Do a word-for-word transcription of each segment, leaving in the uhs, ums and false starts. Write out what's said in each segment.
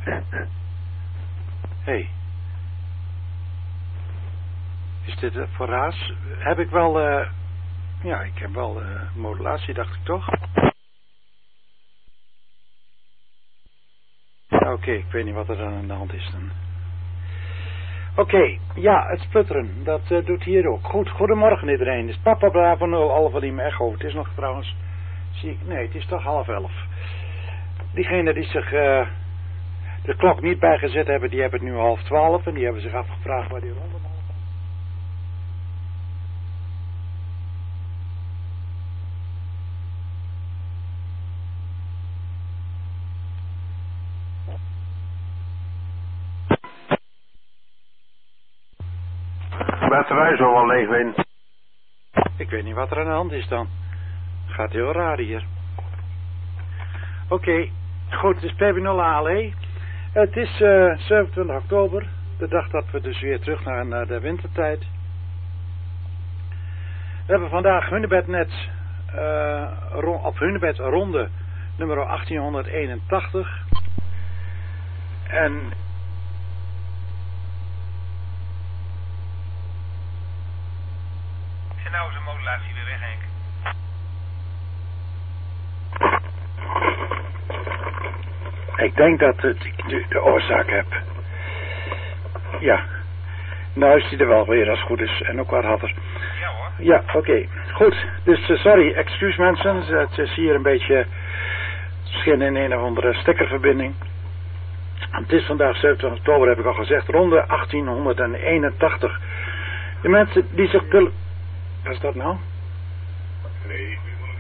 Hey. Is dit uh, voor Raas? Heb ik wel, uh, ja, ik heb wel uh, modulatie, dacht ik toch? Oké, okay, ik weet niet wat er dan aan de hand is dan. Oké, okay, ja, het sputteren, dat uh, doet hier ook. Goed, goedemorgen iedereen. Het is Papa Bravo nul Alpha Lima Echo. Het is nog trouwens, zie ik, nee, het is toch half elf. Diegenen die zich uh, de klok niet bijgezet hebben, die hebben het nu half twaalf en die hebben zich afgevraagd waar die ronde mag. Batterij zal wel leeg zijn. Ik weet niet wat er aan de hand is dan. Gaat heel raar hier. Oké, okay, goed, het is P B nul A L E. Het is uh, zevenentwintig oktober, de dag dat we dus weer terug gaan naar de wintertijd. We hebben vandaag Hunebednet, uh, ron, op Hunebed ronde nummer achttienhonderdeenentachtig. En nou is een modulatie weer weg, Henk. Ik denk dat ik de, de oorzaak heb. Ja. Nou is die er wel weer als het goed is. En ook wat had er. Ja hoor. Ja, oké. Okay. Goed. Dus uh, sorry, excuus mensen. Het is hier een beetje misschien in een of andere stekkerverbinding. Het is vandaag zevenentwintig oktober, heb ik al gezegd. Ronde achttienhonderdeenentachtig. De mensen die zich... Wat is dat nou? Nee,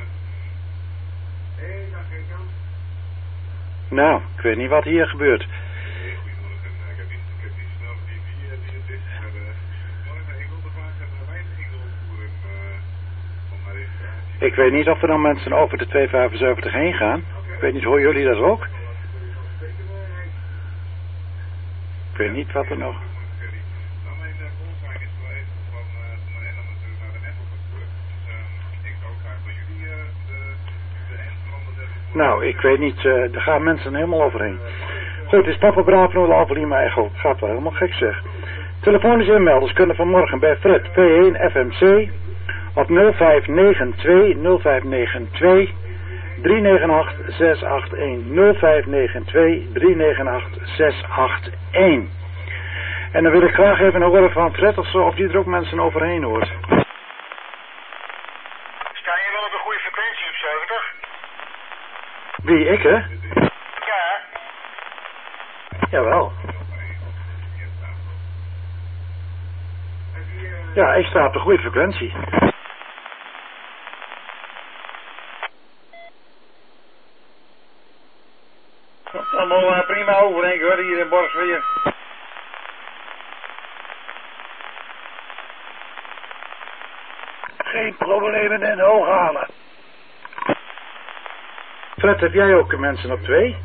nee, dat geen kans. Nou, ik weet niet wat hier gebeurt. Nee, goedemorgen. Ik heb niet, ik heb niet snel die wie die het is. Maar uh, morgen, ik wil de vraag naar mijn ingel voeren uh, om mijn registratie. Ik weet niet of er dan mensen over de tweehonderdvijfenzeventig heen gaan. Okay. Ik weet niet, horen jullie dat ook? Ik weet niet wat er nog... Nou, ik weet niet, uh, er gaan mensen helemaal overheen. Goed, het is Papa Bravo nul Alpha Lima Echo. Het gaat wel helemaal gek zeg. Telefonische inmelders kunnen vanmorgen bij Fred P één F M C op nul vijf negen twee nul vijf negen twee drie negen acht zes acht een nul vijf negen twee drie negen acht zes acht een. En dan wil ik graag even horen van Fred of zo, of die er ook mensen overheen hoort. Sta je wel op een goede frequentie op zeventig? Wie, ik hè? Ja. Jawel. Ja, ik sta op de goede frequentie. Komt allemaal uh, prima over, denk ik hoor, hier in Borgsweer. Geen problemen in Hooghalen. Fred, heb jij ook mensen op twee?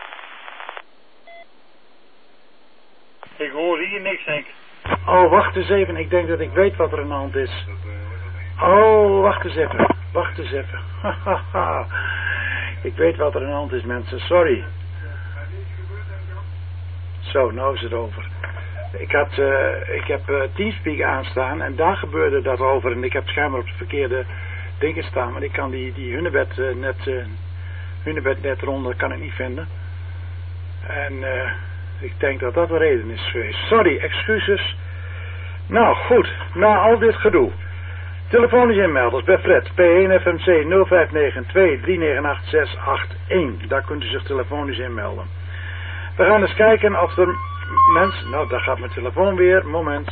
Ik hoor hier niks, Henk. Oh, wacht eens even. Ik denk dat ik weet wat er aan de hand is. Oh, wacht eens even. Wacht eens even. Ik weet wat er aan de hand is, mensen. Sorry. Zo, nou is het over. Ik, had, uh, ik heb uh, Teamspeak aanstaan en daar gebeurde dat over. En ik heb schijnbaar op de verkeerde dingen staan. Maar ik kan die, die Hunebed uh, net... Uh, Hunebed net ronde kan ik niet vinden. En uh, ik denk dat dat de reden is geweest. Sorry, excuses. Nou goed, na al dit gedoe. Telefonische inmelders bij Fred P één F M C nul vijf negen twee drie negen acht zes acht een. Daar kunt u zich telefonisch inmelden. We gaan eens kijken of er mensen... Nou, daar gaat mijn telefoon weer. Moment.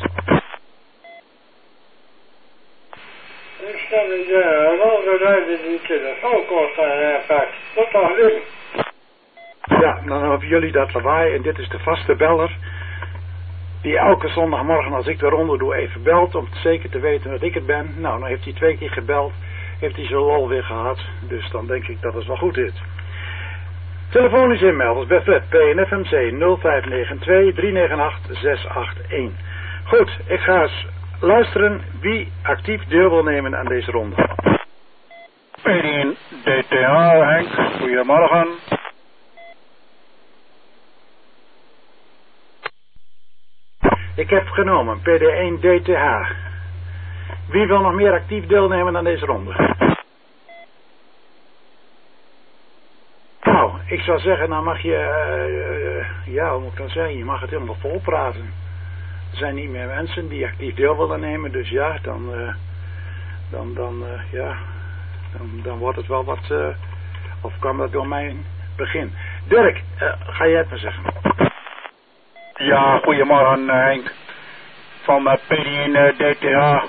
Ik stel de rode ruimte die telefoon kost pak. Tot dan nu. Ja, dan hebben jullie dat lawaai en dit is de vaste beller. Die elke zondagmorgen als ik de ronde doe even belt om zeker te weten dat ik het ben. Nou, dan heeft hij twee keer gebeld. Heeft hij zijn lol weer gehad. Dus dan denk ik dat het wel goed is. Telefonisch inmelders bij Fred P één F M C nul vijf negen twee drie negen acht zes acht een. Goed, ik ga eens luisteren wie actief deel wil nemen aan deze ronde. P één D T H, Henk. Goedemorgen. Ik heb genomen P D één D T H. Wie wil nog meer actief deelnemen aan deze ronde? Nou, ik zou zeggen, dan mag je, uh, uh, ja, hoe moet ik dat zeggen, je mag het helemaal vol praten. Er zijn niet meer mensen die actief deel willen nemen, dus ja, dan, uh, dan, dan, uh, ja, dan, dan wordt het wel wat, uh, of kwam dat door mijn begin. Dirk, uh, ga jij het maar zeggen. Ja, goedemorgen uh, Henk. Van uh, P D één uh, D T H.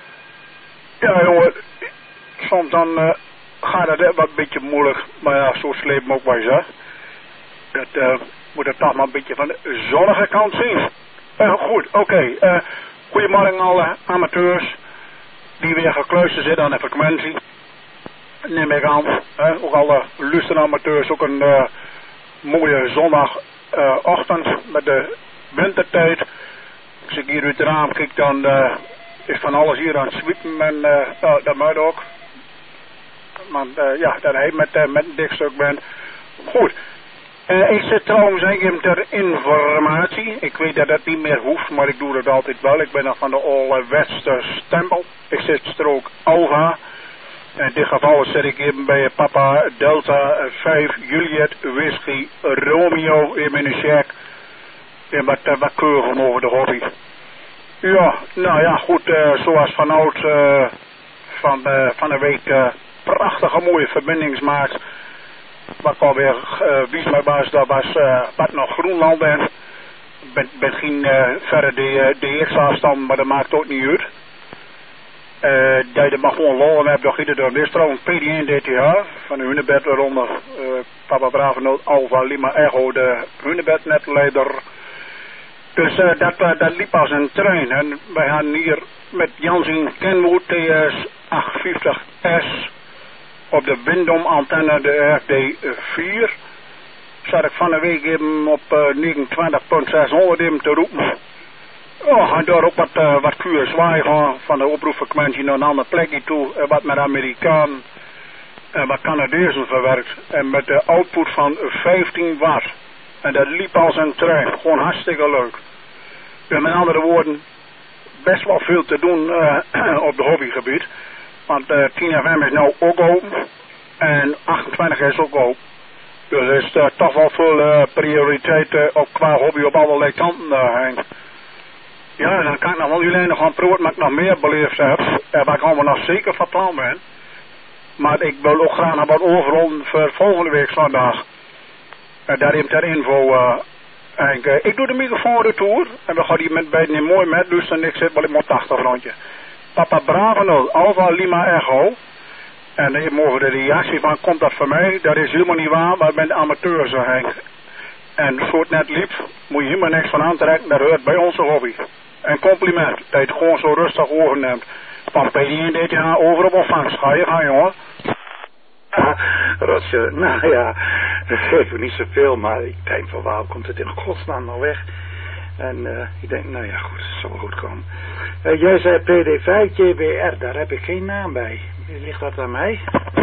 Ja jongen, soms dan uh, gaat het wat een beetje moeilijk, maar ja, zo sleep me ook wel eens, hè. Dat uh, moet het toch maar een beetje van de zonnige kant zien. Uh, goed, oké. Okay. Uh, goedemorgen alle amateurs die weer gekluisterd zitten aan de frequentie. Neem ik aan. Uh, ook alle luisteramateurs, ook een uh, mooie zondagochtend uh, met de wintertijd. Als ik hier uit het raam kijk, dan uh, is van alles hier aan het zwiepen en uh, uh, dat moet ook. Want uh, ja, dat hij met, uh, met een dik stuk bent. Goed. Uh, ik zit trouwens even ter informatie. Ik weet dat dat niet meer hoeft, maar ik doe dat altijd wel. Ik ben nog van de All Wester stempel. Ik zit strook Alpha. In dit geval zit ik even bij Papa Delta vijf Juliet Whisky Romeo in mijn check. En wat, uh, wat keuren over de hobby. Ja, nou ja, goed. Uh, zoals vanouds uh, van, uh, van de week uh, prachtige mooie verbindingsmaakt. Wat ik alweer uh, wies mij was, dat was uh, wat nog Groenland en ben, ben geen uh, verre de, de eerste afstand, maar dat maakt ook niet uit. Uh, dat je maar gewoon lol en hebt, dat giet het door. Dit is trouwens P D één D T H van de Hunebed onder uh, Papa Bravo Alpha Lima Echo, de Hunebed netleider. Dus uh, dat, uh, dat liep als een trein en wij gaan hier met Jansen Kenwood T S achthonderdvijftig S op de Windom antenne de R D vier. Zat ik van de week even op uh, negenentwintig komma zeshonderd even te roepen. Oh, en daar ook wat, uh, wat kuur zwaai van, van de oproepfrequentie naar een andere plekje toe. Uh, wat met Amerikaan en wat Canadezen verwerkt. En met de output van vijftien watt. En dat liep als een trein. Gewoon hartstikke leuk. Dus met andere woorden, best wel veel te doen uh, op de hobbygebied. Want uh, tien F M is nou ook open. En achtentwintig is ook open. Dus er is uh, toch wel veel uh, prioriteit uh, op qua hobby op allerlei kanten uh, heen. Ja, dan kan ik nog wel jullie nog gaan proeven, maar ik nog meer beleefd heb. Uh, waar ik allemaal nog zeker van plan ben. Maar ik wil ook graag nog wat overrollen voor volgende week zondag. Uh, daar even ter info. Uh, en, uh, ik doe de microfoon retour. En we gaan die met beiden mooi met. Dus en ik zit wel in mijn tachtig rondje. Papa Bravo Alpha Lima Echo. En even over de reactie van, komt dat van mij? Dat is helemaal niet waar, maar ik ben de amateur, zo Henk. En zo het net liep, moet je helemaal niks van aantrekken, dat hoort bij onze hobby. En compliment, dat je het gewoon zo rustig overneemt. Van P D één D T H over op ontvangst. Ga je gaan, jongen. Ja, Roger, nou ja, dat geeft me niet zoveel, maar ik denk van waarom komt het in godsnaam nou weg? En uh, ik denk, nou ja, goed, het zal wel goed komen. Uh, jij zei P D vijf J B R, daar heb ik geen naam bij. Ligt dat aan mij?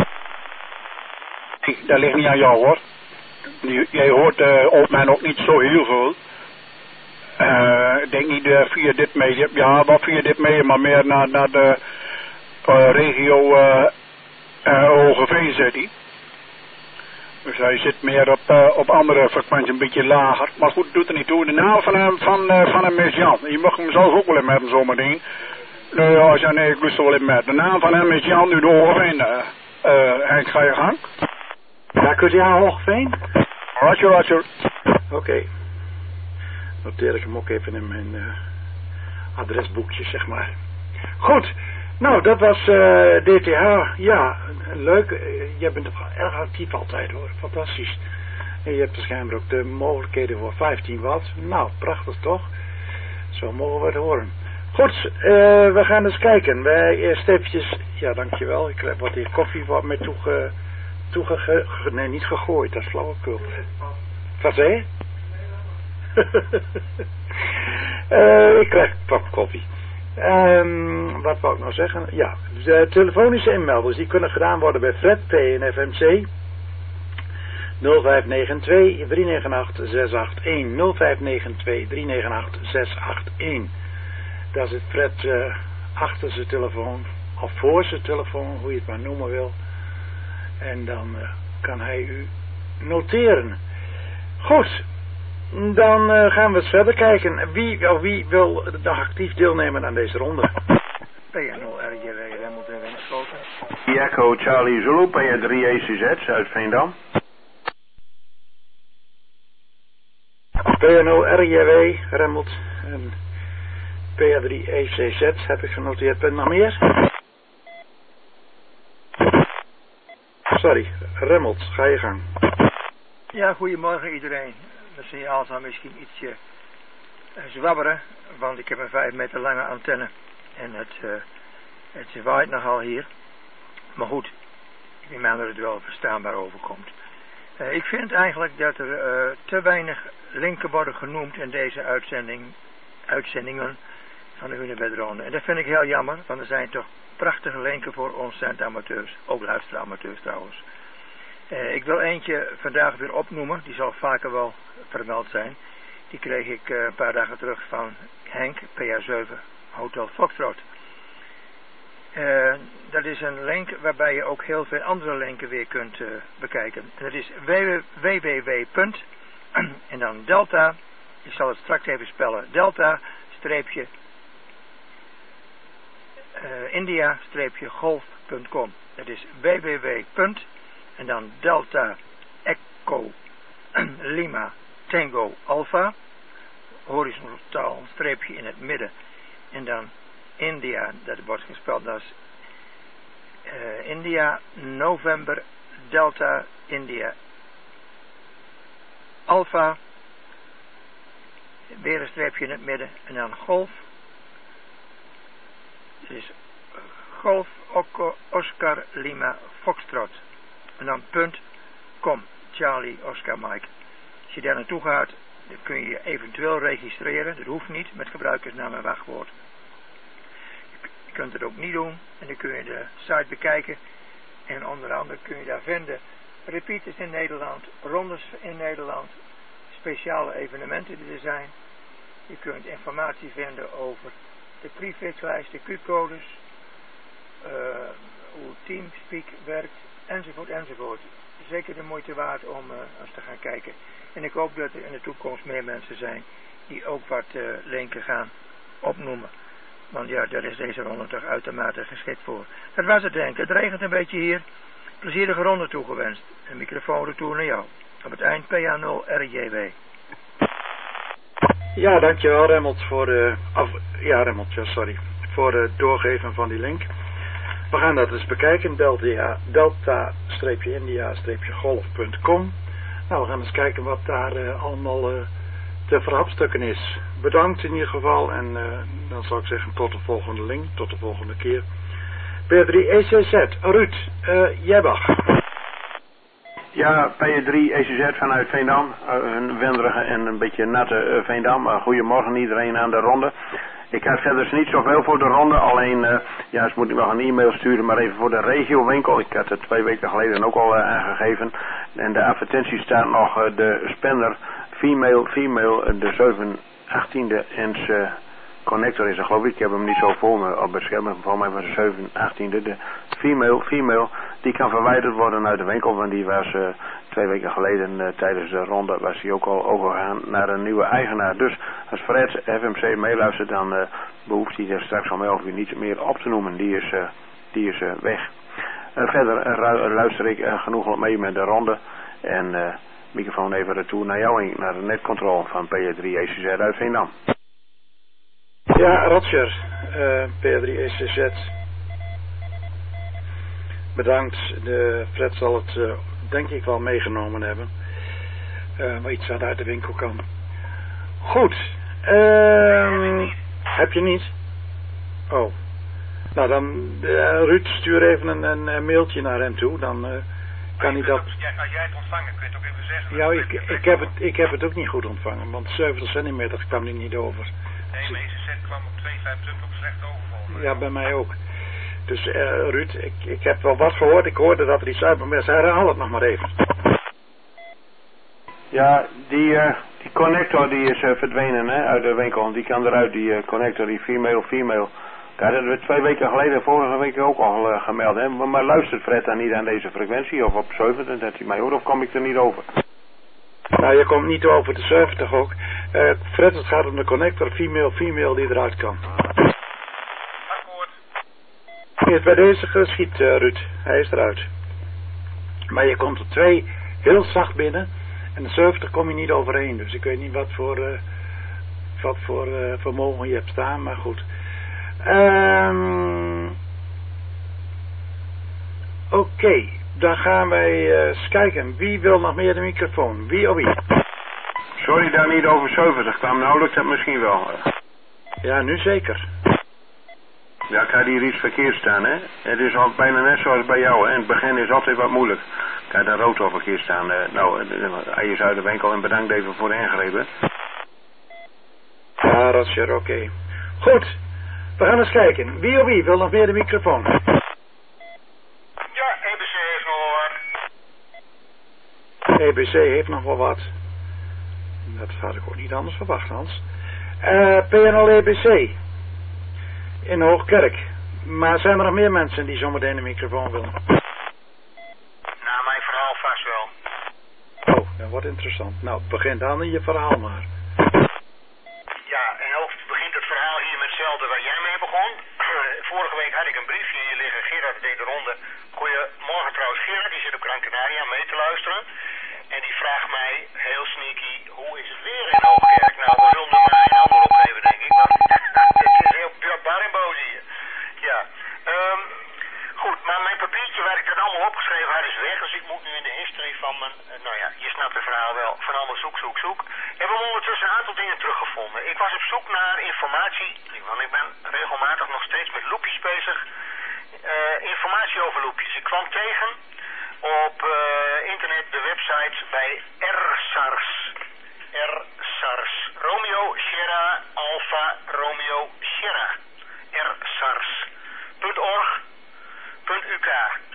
Nee, dat ligt niet aan jou, hoor. Jij hoort uh, op mij ook niet zo heel veel. Uh, ik denk niet uh, via dit medium, ja, wel via dit medium, maar meer naar, naar de uh, regio uh, uh, Hogeveen zit hij. Dus hij zit meer op, uh, op andere frequenties een beetje lager. Maar goed, doet er niet toe. De naam van hem, van, uh, van hem is Jan. Je mag hem zelf ook wel in hebben zometeen. Nou ja, ja, nee, ik lust er wel in met. De naam van hem is Jan nu de Hogeveen. Uh, uh, Henk, ga je gang? Ja, kunt u aan Hogeveen? Roger, Roger. Oké. Okay. Noteer ik hem ook even in mijn uh, adresboekje, zeg maar. Goed. Nou, dat was uh, D T H. Ja, leuk. Uh, jij bent erg actief altijd, hoor. Fantastisch. En je hebt waarschijnlijk ook de mogelijkheden voor vijftien watt. Nou, prachtig toch? Zo mogen we het horen. Goed, uh, we gaan eens kijken. Wij eerst eventjes... Ja, dankjewel. Ik heb wat hier koffie wat mij toege... toege... Nee, niet gegooid. Dat is flauwekul. Wat zei je? uh, ik krijg een pak koffie. Um, wat wou ik nou zeggen? Ja, de telefonische inmelders die kunnen gedaan worden bij Fred P en F M C. nul vijf negen twee drie negen acht zes acht een. nul vijf negen twee drie negen acht zes acht een. Daar zit Fred uh, achter zijn telefoon, of voor zijn telefoon, hoe je het maar noemen wil. En dan uh, kan hij u noteren. Goed, dan uh, gaan we eens verder kijken. Wie, of wie wil nog actief deelnemen aan deze ronde? P N nul R J W Remmelt en Winschoten. Echo Charlie Zulu, P A drie E C Z uit Veendam. P N nul R J W Remmelt en P A drie E C Z heb ik genoteerd. Ben nog meer? Sorry, Remmelt, ga je gang. Ja, goedemorgen iedereen. De signaal zal misschien ietsje uh, zwabberen, want ik heb een vijf meter lange antenne en het, uh, het waait nogal hier. Maar goed, ik neem aan dat het wel verstaanbaar overkomt. Uh, ik vind eigenlijk dat er uh, te weinig linken worden genoemd in deze uitzending, uitzendingen van de Hunebedronde. En dat vind ik heel jammer, want er zijn toch prachtige linken voor ons centamateurs, ook luisteramateurs trouwens. Uh, ik wil eentje vandaag weer opnoemen, die zal vaker wel vermeld zijn. Die kreeg ik uh, een paar dagen terug van Henk, P A zeven, Hotel Foxtrot. Uh, dat is een link waarbij je ook heel veel andere linken weer kunt uh, bekijken. En dat is w w w punt en dan delta, ik zal het straks even spellen, delta streepje uh, india streepje golf punt com. Dat is w w w. En dan delta echo lima tango alpha, horizontaal streepje in het midden. En dan India, dat wordt gespeld als uh, India November Delta India Alpha, weer een streepje in het midden en dan golf. Dus golf Oscar Lima Foxtrot en dan punt com, Charlie Oscar Mike. Als je daar naartoe gaat, dan kun je je eventueel registreren. Dat hoeft niet met gebruikersnaam en wachtwoord. Je kunt het ook niet doen en dan kun je de site bekijken en onder andere kun je daar vinden repeaters in Nederland, rondes in Nederland, speciale evenementen die er zijn. Je kunt informatie vinden over de prefixlijst, de Q-codes, uh, hoe Teamspeak werkt, enzovoort, enzovoort. Zeker de moeite waard om uh, eens te gaan kijken. En ik hoop dat er in de toekomst meer mensen zijn die ook wat uh, linken gaan opnoemen. Want ja, daar is deze ronde toch uitermate geschikt voor. Dat was het denk ik. Het regent een beetje hier. Plezierige ronde toegewenst. Een microfoon retour naar jou. Op het eind P A nul R J W. Ja, dankjewel Remmelt voor de... Af, ja, Remmelt, ja, sorry. Voor het doorgeven van die link. We gaan dat eens bekijken. Delta, delta-india-golf punt com. Nou, we gaan eens kijken wat daar uh, allemaal uh, te verhapstukken is. Bedankt in ieder geval. En uh, dan zou ik zeggen tot de volgende link. Tot de volgende keer. P A drie E C Z. Ruud, uh, jij mag. Ja, P A drie E C Z vanuit Veendam. Uh, een wenderige en een beetje natte uh, Veendam. Uh, goedemorgen iedereen aan de ronde. Ik heb verder niet zoveel voor de ronde. Alleen, uh, ja, ze moeten nog een e-mail sturen. Maar even voor de regiowinkel. Ik had het twee weken geleden ook al uh, aangegeven. En de advertentie staat nog. Uh, de spender female, female, uh, de zeven achttiende inch uh, connector is er geloof ik. Ik heb hem niet zo voor me op het scherm. Voor mij was de zeven achttiende. De female, female. Die kan verwijderd worden uit de winkel. Want die was uh, twee weken geleden uh, tijdens de ronde. Was hij ook al overgegaan naar een nieuwe eigenaar. Dus als Fred F M C meeluistert. Dan uh, behoeft hij er straks om elf uur niet meer op te noemen. Die is, uh, die is uh, weg. Uh, verder uh, luister ik uh, genoeg mee met de ronde. En uh, microfoon even retour naar jou. Naar de netcontrole van P A drie E C Z uit Veendam. Ja, Roger, uh, P A drie E C Z. Bedankt. De Fred zal het uh, denk ik wel meegenomen hebben. Uh, maar iets wat uit de winkel kan. Goed. Uh, heb je niet? Oh. Nou dan, uh, Ruud, stuur even een, een, een mailtje naar hem toe. Dan uh, kan hij dat... Ook, ja, als jij het ontvangt, kun je het ook even zeggen. Ja, ik, ik, heb het, ik heb het ook niet goed ontvangen. Want zeventig centimeter kwam er niet over. Nee, mijn E C Z kwam op twee komma vijf ook slecht over. Ja, bij mij ook. Dus uh, Ruud, ik, ik heb wel wat gehoord. Ik hoorde dat er iets uit, maar herhaal het nog maar even. Ja, die, uh, die connector die is uh, verdwenen hè, uit de winkel. Die kan eruit, die uh, connector, die female, female. Ja, dat hebben we twee weken geleden, vorige week ook al uh, gemeld. Hè. Maar, maar luistert Fred dan niet aan deze frequentie of op zeventig, dat hij mij hoort, of kom ik er niet over? Nou, je komt niet over de zeventig ook. Uh, Fred, het gaat om de connector, female, female die eruit kan. Akkoord. Hij is bij deze geschiet, uh, Ruud. Hij is eruit. Maar je komt er twee heel zacht binnen. En de zeventig kom je niet overheen. Dus ik weet niet wat voor, uh, wat voor uh, vermogen je hebt staan. Maar goed. Um, Oké. Okay. Dan gaan wij uh, eens kijken. Wie wil nog meer de microfoon? Wie of wie? Sorry daar niet over zeventig kwam. Nou lukt dat misschien wel. Ja, nu zeker. Ja, ik had hier iets verkeerd staan, hè. Het is al bijna net zoals bij jou, hè. In het begin is altijd wat moeilijk. Ik had daar rood al verkeerd staan. Uh, nou, hij is uit de winkel en bedankt even voor de ingrepen. Ja, Roger, oké. Okay. Goed. We gaan eens kijken. Wie of wie wil nog meer de microfoon? Ja, E B C heeft nog wel wat. E B C heeft nog wel wat. Dat had ik ook niet anders verwacht, Hans. Uh, P N L E B C. In Hoogkerk. Maar zijn er nog meer mensen die zometeen de microfoon willen? Nou, mijn verhaal vast wel. Oh, dat wordt interessant. Nou, begin dan in je verhaal maar. Ja, en ook begint het verhaal hier met hetzelfde waar jij mee begon. Vorige week had ik een briefje hier liggen. Gerard deed de ronde. Goedemorgen trouwens. Gerard, die zit op Gran Canaria mee te luisteren. En die vraagt mij, heel sneaky, hoe is het weer in Hoogkerk? Nou, we zullen er maar een ander opgeven, denk ik. Want het is heel bar en boos hier. Ja. Um, goed, maar mijn papiertje waar ik dat allemaal opgeschreven had is weg. Dus ik moet nu in de history van mijn, uh, nou ja, je snapt het verhaal wel, van allemaal zoek, zoek, zoek. Hebben we ondertussen een aantal dingen teruggevonden. Ik was op zoek naar informatie, want ik ben regelmatig nog steeds met loopjes bezig. Uh, informatie over loopjes. Ik kwam tegen op uh, internet de website bij R SARS. R SARS. Romeo Sierra Alpha Romeo Sierra. R SARS. .org. .uk.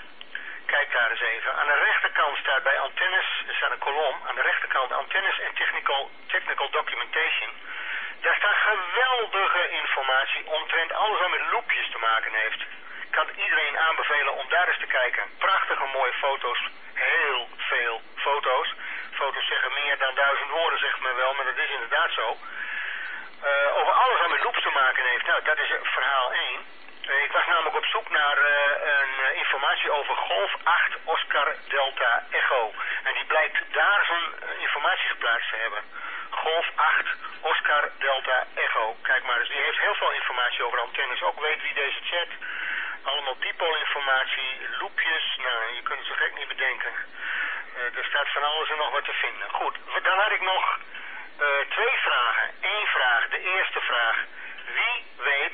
Kijk daar eens even. Aan de rechterkant staat bij antennes, er staat een kolom. Aan de rechterkant antennes en technical, technical documentation. Daar staat geweldige informatie omtrent alles wat met loopjes te maken heeft. Ik kan iedereen aanbevelen om daar eens te kijken. Prachtige mooie foto's. Heel veel foto's. Foto's zeggen meer dan duizend woorden, zegt men wel, maar dat is inderdaad zo. Uh, over alles wat met loops te maken heeft. Nou, dat is verhaal één. Uh, ik was namelijk op zoek naar uh, een uh, informatie over Golf acht Oscar Delta Echo. En die blijkt daar zijn uh, informatie geplaatst te hebben. Golf acht Oscar Delta Echo. Kijk maar eens, die heeft heel veel informatie over antennes. Ook weet wie deze chat. Allemaal dipole-informatie, loopjes, nou, je kunt het zo gek niet bedenken. Uh, er staat van alles en nog wat te vinden. Goed, dan had ik nog uh, twee vragen. Eén vraag, de eerste vraag. Wie weet,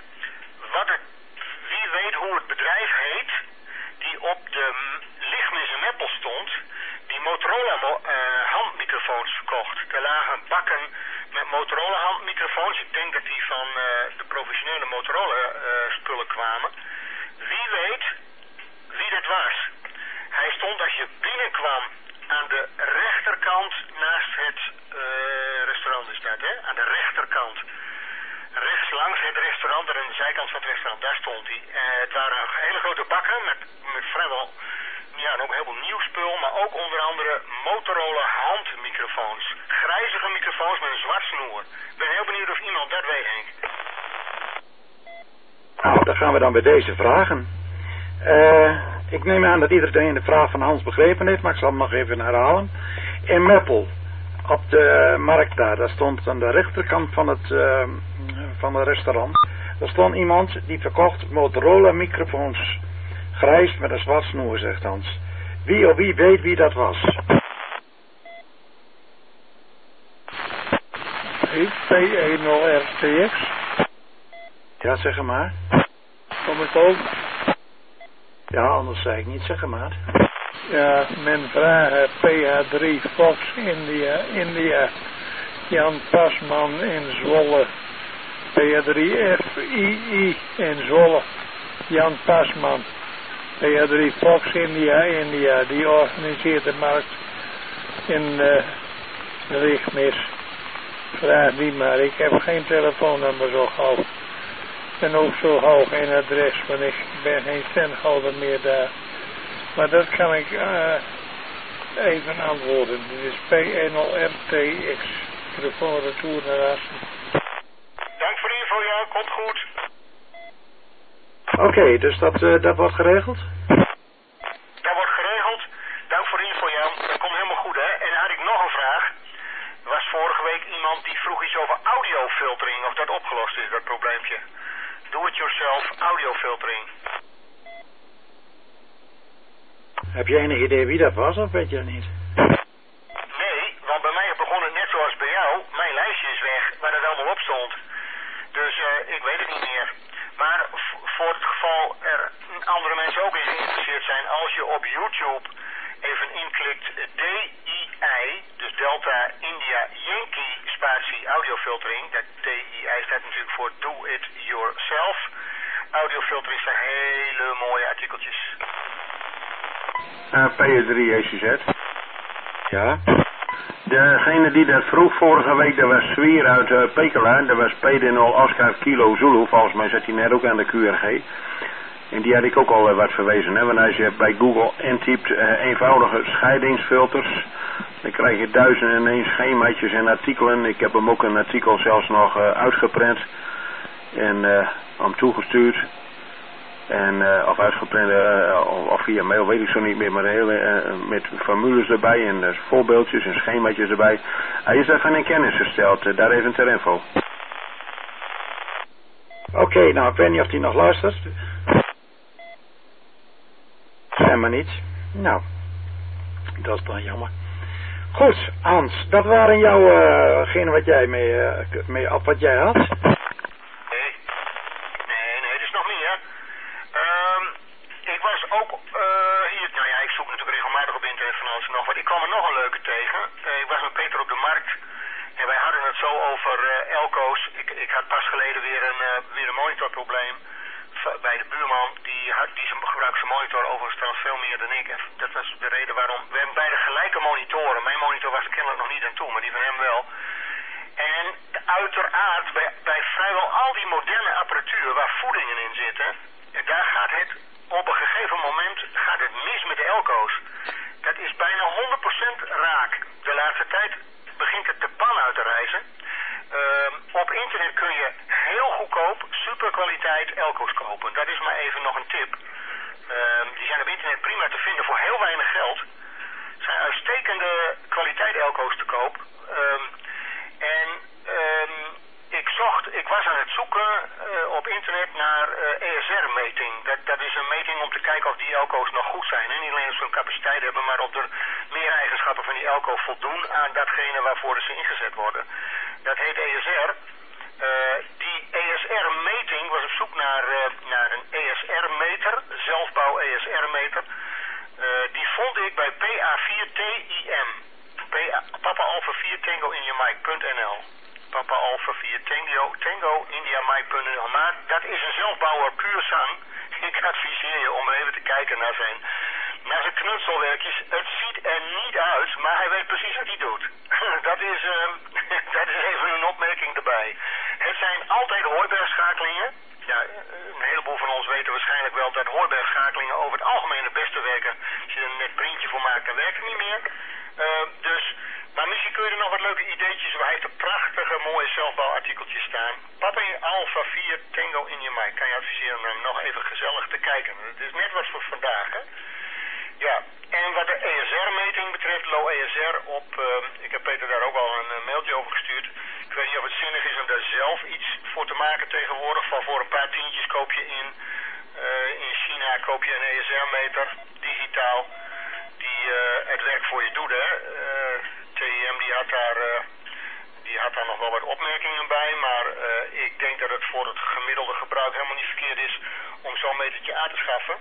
wat het, wie weet hoe het bedrijf heet die op de Lichtmis en Meppel stond, die Motorola uh, handmicrofoons verkocht. Er lagen bakken met Motorola handmicrofoons. Ik denk dat die van uh, de professionele Motorola uh, spullen kwamen. Wie weet wie dat was. Hij stond als je binnenkwam aan de rechterkant naast het uh, restaurant is dat, hè? Aan de rechterkant. Rechts langs het restaurant, aan de zijkant van het restaurant, daar stond hij. Uh, het waren hele grote bakken met, met vrijwel, ja, ook heel veel nieuw spul, maar ook onder andere Motorola handmicrofoons. Grijzige microfoons met een zwart snoer. Ik ben heel benieuwd of iemand dat weet, Henk. Nou, dan gaan we dan bij deze vragen. Uh, ik neem aan dat iedereen de vraag van Hans begrepen heeft, maar ik zal hem nog even herhalen. In Meppel, op de markt daar, daar stond aan de rechterkant van het, uh, van het restaurant, daar stond iemand die verkocht Motorola microfoons. Grijs met een zwart snoer, zegt Hans. Wie of wie weet wie dat was? P één nul R T X. Ja, zeg maar. Kom ik ook? Ja, anders zei ik niet, zeg maar. Ja, men vraagt P H drie Fox India, India, Jan Pasman in Zwolle. P H drie F I I in Zwolle, Jan Pasman. P H drie Fox India, India, die organiseert de markt in uh, lichtmis. Vraag die maar, ik heb geen telefoonnummer zo hoog. En ook zo hoog in adres, want ik ben geen centhouder meer daar. Maar dat kan ik uh, even antwoorden. Dit is P N O R T X. Telefoon retour naar Assen. Dank voor de info, ja, komt goed. Oké, okay, dus dat, uh, dat wordt geregeld? Dat wordt geregeld. Dank voor de info, Jan. Dat komt helemaal goed, hè. En dan had ik nog een vraag. Er was vorige week iemand die vroeg iets over audiofiltering. Of dat opgelost is, dat probleempje. Do-it-yourself audiofiltering. Heb je enig idee wie dat was, of weet je dat niet? Nee, want bij mij begon het net zoals bij jou. Mijn lijstje is weg, waar dat allemaal op stond. Dus uh, ik weet het niet meer. Maar voor het geval er andere mensen ook in geïnteresseerd zijn, als je op YouTube even inklikt D I I, dus Delta India Yankee spatie audiofiltering, dat D I I staat natuurlijk voor Do It Yourself. Audiofiltering zijn hele mooie artikeltjes. Uh, P drie E C Z. Ja? Degene die dat vroeg vorige week, dat was Sweer uit uh, Pekela. Dat was P D nul Oscar Kilo Zulu. Volgens mij zat hij net ook aan de Q R G. En die had ik ook al uh, wat verwezen. Hè? Want als je bij Google intypt uh, eenvoudige scheidingsfilters, dan krijg je duizenden en één schemaatjes en artikelen. Ik heb hem ook een artikel zelfs nog uh, uitgeprint en uh, hem toegestuurd. En, uh, of uitgeprint, uh, of via mail, weet ik zo niet meer, maar hele, uh, met formules erbij en uh, voorbeeldjes en schemaatjes erbij. Hij is daarvan in kennis gesteld, uh, daar even ter info. Oké, okay, nou ik weet niet of hij nog luistert. Zijn maar niet. Nou, dat is dan jammer. Goed, Hans, dat waren jouw, uh, gene wat jij mee, uh, mee op wat jij had. Nee, nee, nee, dat is nog meer. Um, ik was ook uh, hier, nou ja, ik zoek natuurlijk regelmatig op internet van alles nog, want ik kwam er nog een leuke tegen. Uh, ik was met Peter op de markt en wij hadden het zo over uh, elko's. Ik, ik had pas geleden weer een, uh, weer een monitorprobleem bij de buurman. Die, had, die gebruikt zijn monitor overigens trouwens veel meer dan ik. En dat was de reden waarom. We hebben beide gelijke monitoren. Mijn monitor was er kennelijk nog niet aan toe, maar die van hem wel. En uiteraard, bij, bij vrijwel al die moderne apparatuur waar voedingen in zitten, daar gaat het op een gegeven moment gaat het mis met de elko's. Dat is bijna honderd procent raak. De laatste tijd begint het de pan uit te reizen. Uh, op internet kun je heel goedkoop, superkwaliteit elko's kopen. Dat is maar even nog een tip. Uh, die zijn op internet prima te vinden voor heel weinig geld. Er zijn uitstekende kwaliteit elko's te koop. Uh, en uh, ik zocht, ik was aan het zoeken uh, op internet naar uh, E S R-meting. Dat, dat is een meting om te kijken of die elko's nog goed zijn. En niet alleen of ze een capaciteit hebben, maar of er meer eigenschappen van die elko voldoen aan datgene waarvoor ze ingezet worden. Dat heet E S R. Uh, die E S R-meting was op zoek naar, uh, naar een E S R-meter, zelfbouw E S R-meter. Uh, die vond ik bij P A vier T I M. Papa Alpha vier Tango India Mike punt N L. Papa Alpha vier Tango, Tango India Mike punt N L. Maar dat is een zelfbouwer puur zang. Ik adviseer je om even te kijken naar zijn, naar zijn knutselwerkjes. Het ziet er niet uit, maar hij weet precies wat hij doet. dat, is, uh, dat is even een opmerking erbij. Het zijn altijd hooibergschakelingen. Ja, een heleboel van ons weten waarschijnlijk wel dat hooibergschakelingen over het algemeen het beste werken. Als je er een net printje voor maakt, dan werkt het niet meer. Uh, dus, maar misschien kun je er nog wat leuke ideetjes. Hij heeft een prachtige mooie zelfbouwartikeltjes staan. Papa Alpha vier Tango India Mike. Kan je adviseren om hem nog even gezellig te kijken. Het is net wat voor vandaag, hè. Ja, en wat de E S R-meting betreft, low E S R op, uh, ik heb Peter daar ook al een uh, mailtje over gestuurd. Ik weet niet of het zinnig is om daar zelf iets voor te maken tegenwoordig. Van voor een paar tientjes koop je in, uh, in China koop je een E S R-meter, digitaal, die uh, het werk voor je doet, hè. Uh, T I M die had daar, uh, die had daar nog wel wat opmerkingen bij, maar uh, ik denk dat het voor het gemiddelde gebruik helemaal niet verkeerd is om zo'n metertje aan te schaffen.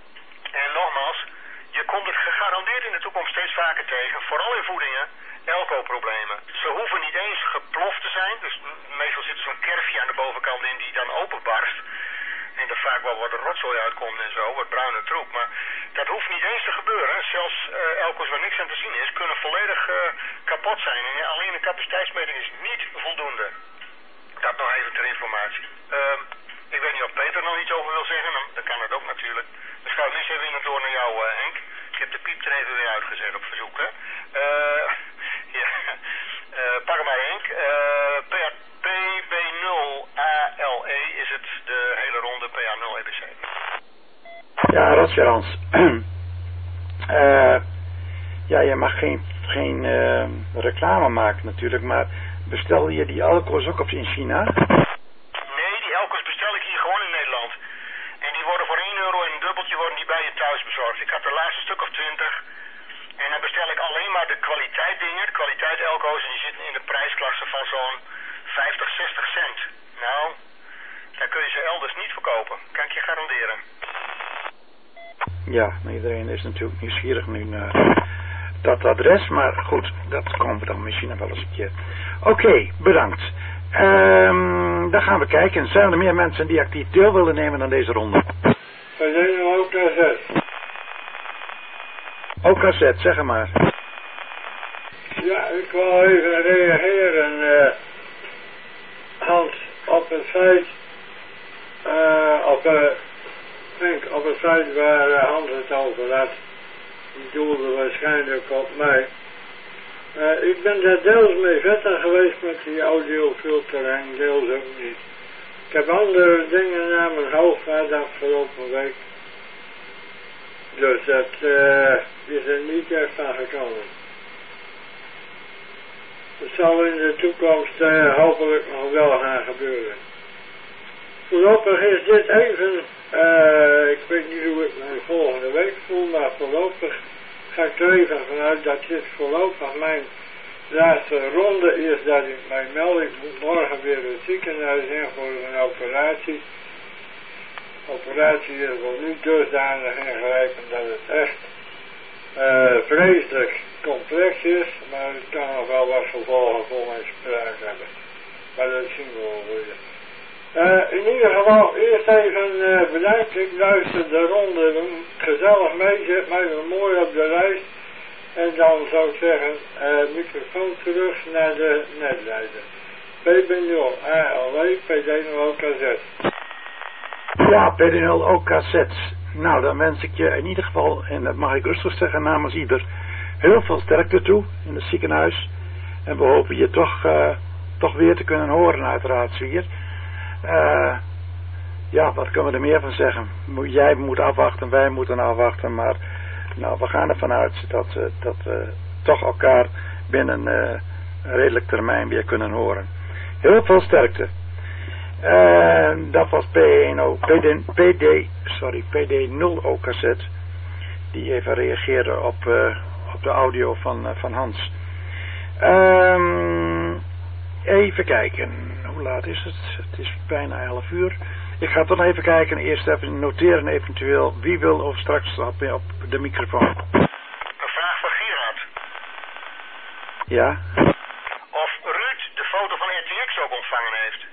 En nogmaals, je komt het gegarandeerd in de toekomst steeds vaker tegen, vooral in voedingen, elko-problemen. Ze hoeven niet eens geploft te zijn, dus meestal zit er zo'n kerfje aan de bovenkant in die dan openbarst. En er vaak wel wat rotzooi uitkomt en zo, wat bruine troep. Maar Dat hoeft niet eens te gebeuren. Zelfs uh, elko's waar niks aan te zien is, kunnen volledig uh, kapot zijn. En alleen de capaciteitsmeting is niet voldoende. Dat nog even ter informatie. Uh, ik weet niet of Peter nog iets over wil zeggen. Dan, dan kan dat ook natuurlijk. Dan schuif ik eens even door naar jou, uh, Henk. Ik heb de piep er even weer uitgezet op verzoek, hè. Uh, ja. Uh, pak hem maar, Henk. Uh, P B nul A L E is het de hele ronde P A nul E B C. Ja, Rotsjerans. uh, ja, je mag geen, geen uh, reclame maken natuurlijk, maar bestel je die alco's ook op in China? Nee, die alco's bestel ik hier gewoon in Nederland. En die worden voor één euro en een dubbeltje worden die bij je thuis bezorgd. Ik had de laatste stuk of twintig. En dan bestel ik alleen maar de kwaliteit dingen, de kwaliteit alco's, en die zitten in de prijsklasse van zo'n vijftig, zestig cent. Nou, dan kun je ze elders niet verkopen. Kan ik je garanderen. Ja, maar iedereen is natuurlijk nieuwsgierig nu naar dat adres, maar goed, dat komen we dan misschien nog wel eens een keer. Oké, okay, bedankt. Um, dan gaan we kijken. Zijn er meer mensen die actief deel willen nemen aan deze ronde? We zijn nu ook O K Z. O K Z, zeg maar. Ja, ik wil even reageren, uh, Hans, op het feit, uh, op, uh, denk, op het feit waar uh, Hans het over had. Die doelde waarschijnlijk op mij. Uh, ik ben daar deels mee verder geweest met die audiofilter en deels ook niet. Ik heb andere dingen naar mijn hoofd gehad afgelopen week. Dus dat uh, is er niet echt van gekomen. Het zal in de toekomst uh, hopelijk nog wel gaan gebeuren. Voorlopig is dit even, uh, ik weet niet hoe ik me volgende week voel, maar voorlopig ga ik er even vanuit dat dit voorlopig mijn laatste ronde is dat ik mij meld. Ik moet morgen weer het ziekenhuis in voor een operatie. Operatie is wel nu dusdanig ingrijpend dat het echt uh, vreselijk complex is, maar het kan nog wel wat gevolgen voor mijn spraak hebben. Maar dat zien we wel weer. Uh, in ieder geval, eerst even uh, bedankt. Ik luister de ronde gezellig mee, zet mij weer mooi op de lijst. En dan zou ik zeggen, uh, microfoon terug naar de netleider. P B nul A L E, P D nul O K Z. Ja, P D nul O K Z. Nou, dan wens ik je in ieder geval, en dat mag ik rustig zeggen namens ieder, heel veel sterkte toe in het ziekenhuis. En we hopen je toch, uh, toch weer te kunnen horen, uiteraard, Zwier. Uh, ja, wat kunnen we er meer van zeggen? Jij moet afwachten, wij moeten afwachten, maar nou, we gaan ervan uit dat we dat, uh, toch elkaar binnen uh, een redelijk termijn weer kunnen horen. Heel veel sterkte. Uh, dat was P één O, P D, P D, sorry, P D nul O K Z, die even reageerde op, uh, op de audio van, uh, van Hans. Um, even kijken. Hoe laat is het? Het is bijna elf uur. Ik ga toch even kijken. Eerst even noteren eventueel. Wie wil of straks op, op de microfoon? Een vraag van Gerard. Ja? Of Ruud de foto van R T X ook ontvangen heeft.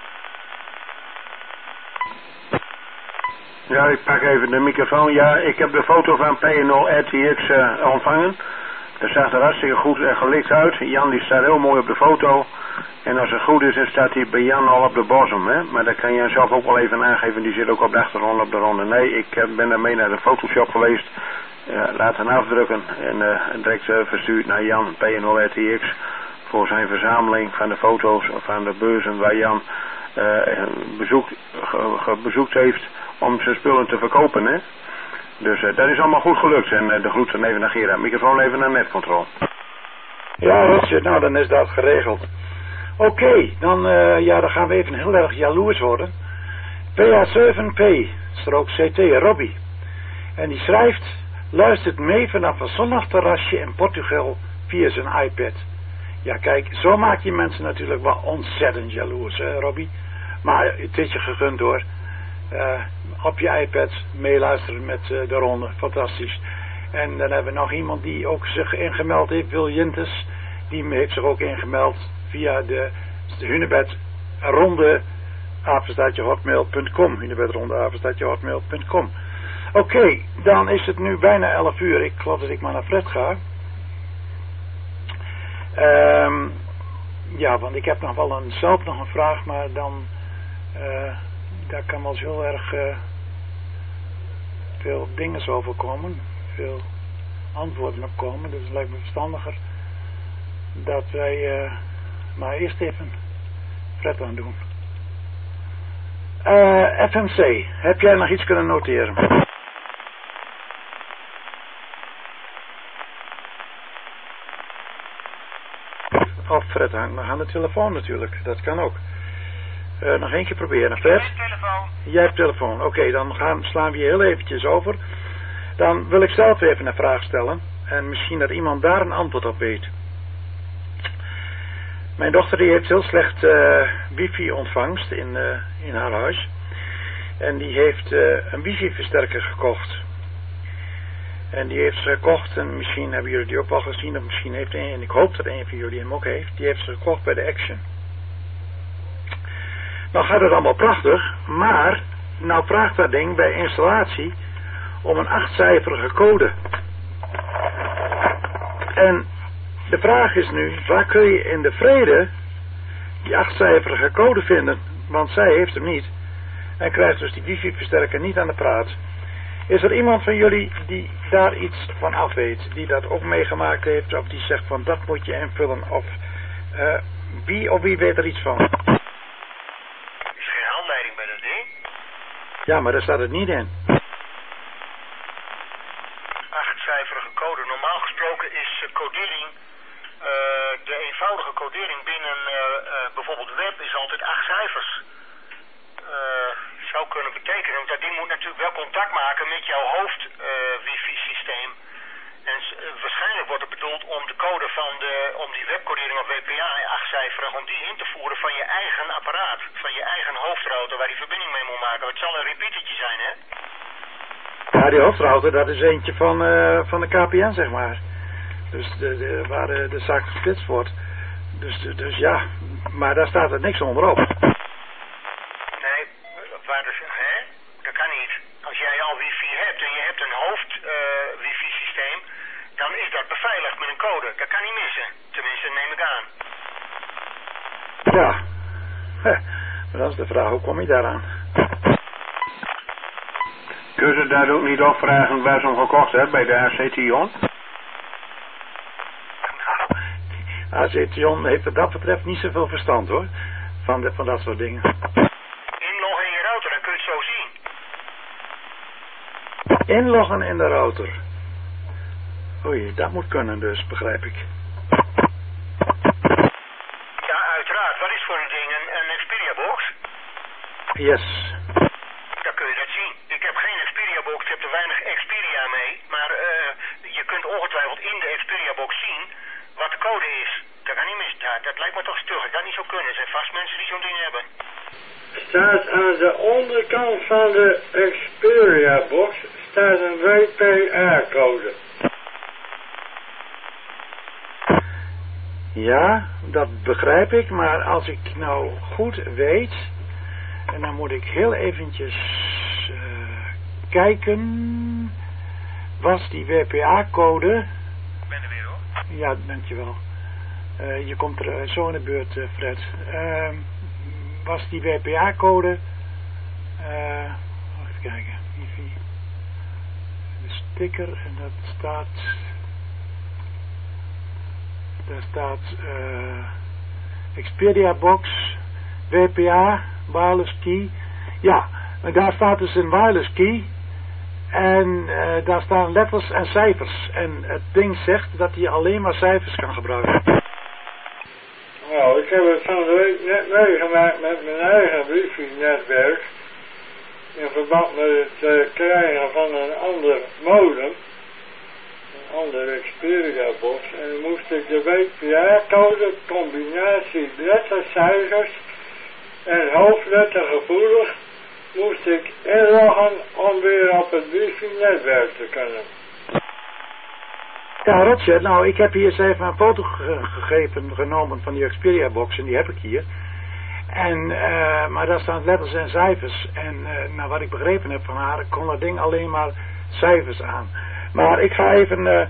Ja, ik pak even de microfoon. Ja, ik heb de foto van P nul R T X uh, ontvangen. Dat zag er hartstikke goed en gelikt uit. Jan die staat heel mooi op de foto. En als het goed is, dan staat hij bij Jan al op de bosom, hè. Maar dat kan jij zelf ook wel even aangeven. Die zit ook op de achtergrond op de ronde. Nee, ik ben daarmee naar de Photoshop geweest. Uh, laten afdrukken. En uh, direct uh, verstuurd naar Jan, P nul R T X. Voor zijn verzameling van de foto's van de beurzen waar Jan uh, bezoekt, ge, ge, bezoekt heeft om zijn spullen te verkopen, hè. Dus uh, dat is allemaal goed gelukt. En uh, de groeten even naar Gerard. Microfoon even naar netcontrol. Ja, Roger, nou dan is dat geregeld. Oké, okay, dan, uh, ja, dan gaan we even heel erg jaloers worden. P A zeven P, strook C T, Robbie. En die schrijft, luistert mee vanaf een zonnig terrasje in Portugal via zijn iPad. Ja, kijk, zo maak je mensen natuurlijk wel ontzettend jaloers, hè, Robbie. Maar het is je gegund hoor. Uh, op je iPad meeluisteren met uh, de ronde, fantastisch. En dan hebben we nog iemand die ook zich ingemeld heeft, Wil Jintes. Die heeft zich ook ingemeld via de, de Hunebed ronde apenstaartje hotmail punt com. Hunebed ronde apenstaartje hotmail punt com. Oké, okay, dan is het nu bijna elf uur. Ik geloof dat ik maar naar Fred ga. Um, ja, want ik heb nog wel een, zelf nog een vraag, maar dan uh, daar kan wel eens heel erg uh, veel dingen over komen. Veel antwoorden op komen. Dus het lijkt me verstandiger dat wij uh, maar eerst even Fred aan doen. Uh, F M C, heb jij nog iets kunnen noteren? Of Fred hangt nog aan de telefoon natuurlijk, dat kan ook. Uh, nog één keer proberen, Fred. Ik heb telefoon. Jij hebt telefoon, oké, okay, dan gaan, slaan we je heel eventjes over. Dan wil ik zelf even een vraag stellen. En misschien dat iemand daar een antwoord op weet. Mijn dochter die heeft heel slecht uh, wifi-ontvangst in, uh, in haar huis. En die heeft uh, een wifi-versterker gekocht. En die heeft ze gekocht, en misschien hebben jullie die ook wel gezien, of misschien heeft een, en ik hoop dat een van jullie hem ook heeft, die heeft ze gekocht bij de Action. Nou gaat het allemaal prachtig, maar nou vraagt dat ding bij installatie om een achtcijferige code. En de vraag is nu, waar kun je in de vrede die achtcijferige code vinden? Want zij heeft hem niet. En krijgt dus die wifi-versterker niet aan de praat. Is er iemand van jullie die daar iets van af weet? Die dat ook meegemaakt heeft? Of die zegt van dat moet je invullen? Of uh, wie of wie weet er iets van? Is er geen handleiding bij dat ding? Ja, maar daar staat het niet in. Achtcijferige code. Normaal gesproken is uh, codering, uh, de eenvoudige codering binnen uh, uh, bijvoorbeeld web is altijd acht cijfers. Uh, zou kunnen betekenen, want dat ding moet natuurlijk wel contact maken met jouw hoofd uh, wifi systeem. En uh, waarschijnlijk wordt het bedoeld om de code van de, om die webcodering of W P A achtcijferig, om die in te voeren van je eigen apparaat, van je eigen hoofdrouter waar die verbinding mee moet maken. Het zal een repeatertje zijn, hè? Ja, die hoofdrouter, dat is eentje van, uh, van de K P N, zeg maar. Dus de, de, waar de, de zaak gesplitst wordt. Dus, de, dus ja, maar daar staat er niks onderop. Waar dus, hè? Dat kan niet. Als jij al wifi hebt en je hebt een hoofd uh, wifi systeem, dan is dat beveiligd met een code. Dat kan niet missen. Tenminste, neem ik aan. Ja. Heh. Maar dat is de vraag, hoe kom je daaraan? Kun je daar ook niet opvragen waar ze hem gekocht hebt bij de A C Tion? Nou, A C Tion heeft wat dat betreft niet zoveel verstand hoor. Van, de, van dat soort dingen. Dan kun je het zo zien. Inloggen in de router. Oei, dat moet kunnen dus, begrijp ik. Ja, uiteraard. Wat is voor een ding? Een, een Xperia box? Yes. Dan kun je dat zien. Ik heb geen Xperia box, ik heb er weinig Xperia mee. Maar uh, je kunt ongetwijfeld in de Xperia box zien wat de code is. Dat kan niet mis. Ja, dat lijkt me toch stug. Dat kan niet zo kunnen. Er zijn vast mensen die zo'n ding hebben. Staat aan de onderkant van de Xperia box staat een W P A code. Ja, dat begrijp ik, maar als ik nou goed weet, en dan moet ik heel eventjes uh, kijken, was die W P A code... Ik ben er weer hoor. Ja, dankjewel. Uh, je komt er uh, zo in de beurt, uh, Fred. Uh, was die W P A code... Uh, even kijken. Wifi. De sticker en dat staat... Daar staat uh, Xperia box, W P A, wireless key. Ja, daar staat dus een wireless key. En uh, daar staan letters en cijfers. En het ding zegt dat hij alleen maar cijfers kan gebruiken. Nou, ik heb het van de week net meegemaakt met mijn eigen wifi-netwerk. In verband met het uh, krijgen van een ander modem. Een andere Xperia box. En dan moest ik de W P A-code, combinatie lettercijfers en hoofdlettergevoelig, moest ik inloggen om weer op het wifi-netwerk te kunnen. Ja, Roger, nou, ik heb hier eens even een foto ge gegeven, genomen van die Xperia box en die heb ik hier. En, uh, maar daar staan letters en cijfers. En uh, nou, wat ik begrepen heb van haar, kon dat ding alleen maar cijfers aan. Maar ik ga even... Uh,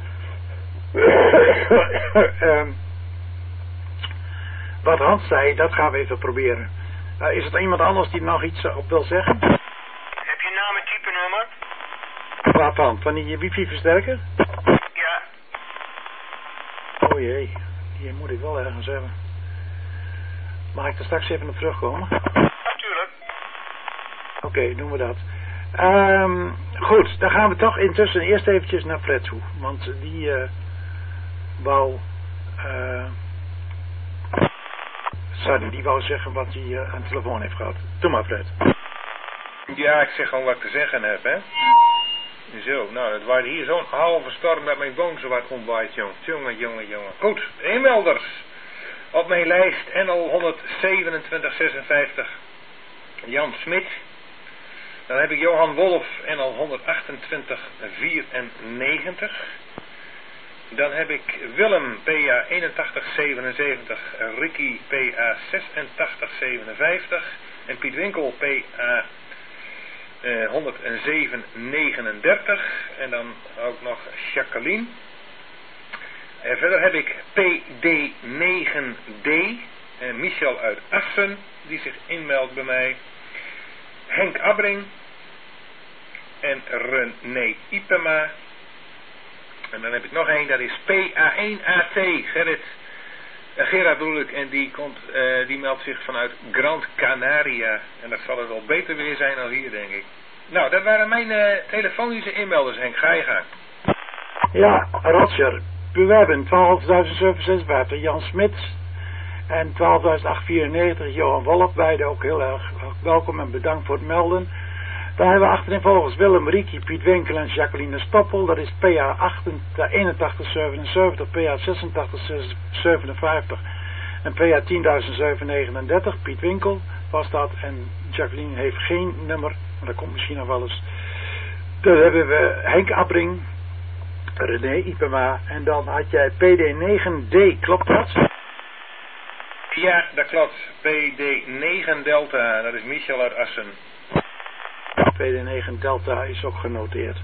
um, wat Hans zei, dat gaan we even proberen. Uh, is er iemand anders die nog iets op wil zeggen? Heb je naam en type nummer? Waarvan? Van die wifi-versterker? Ja. Oh jee, die moet ik wel ergens hebben. Mag ik er straks even op terugkomen? Natuurlijk. Oké, okay, doen we dat. Um, goed, dan gaan we toch intussen eerst eventjes naar Fred toe. Want die uh, wou... Uh, sorry, die wou zeggen wat hij uh, aan de telefoon heeft gehad. Doe maar, Fred. Ja, ik zeg gewoon wat ik te zeggen heb, hè. Zo, nou, het waait hier zo'n halve storm dat mijn boom zo wat omwaait, jong. Jongen, jongen, jongen. Goed, inmelders. Op mijn lijst N L honderdzevenentwintig zesenvijftig Jan Smit. Dan heb ik Johan Wolf N L honderdachtentwintig vierennegentig. Dan heb ik Willem P A eenentachtig zevenenzeventig, Ricky P A zesentachtig zevenenvijftig en Piet Winkel P A uh, honderdzeven negenendertig. En dan ook nog Jacqueline. En verder heb ik P D negen D, en Michel uit Assen, die zich inmeldt bij mij. Henk Abbring en René Ipema. En dan heb ik nog één, dat is P A één A T, Gerrit. Uh, Gerard bedoel ik, en die, komt, uh, die meldt zich vanuit Grand Canaria. En dat zal het wel beter weer zijn dan hier, denk ik. Nou, dat waren mijn uh, telefonische inmelders, Henk. Ga je gang. Ja, Roger. We hebben twaalfduizend zevenhonderdzesenvijftig Jan Smit en twaalfduizend achthonderdvierennegentig Johan Wolf. Beide ook heel erg welkom en bedankt voor het melden. Dan hebben we achterin volgens Willem, Ricky, Piet Winkel en Jacqueline Stoppel. Dat is P A eenentachtig zevenenzeventig, P A zesentachtig zevenenvijftig en P A tienduizend zevenhonderdnegenendertig. Piet Winkel was dat en Jacqueline heeft geen nummer, maar dat komt misschien nog wel eens. Dan hebben we Henk Abbring, René Ipema en dan had jij P D negen D, klopt dat? Ja, dat klopt. P D negen Delta, dat is Michel uit Assen. P D negen Delta is ook genoteerd.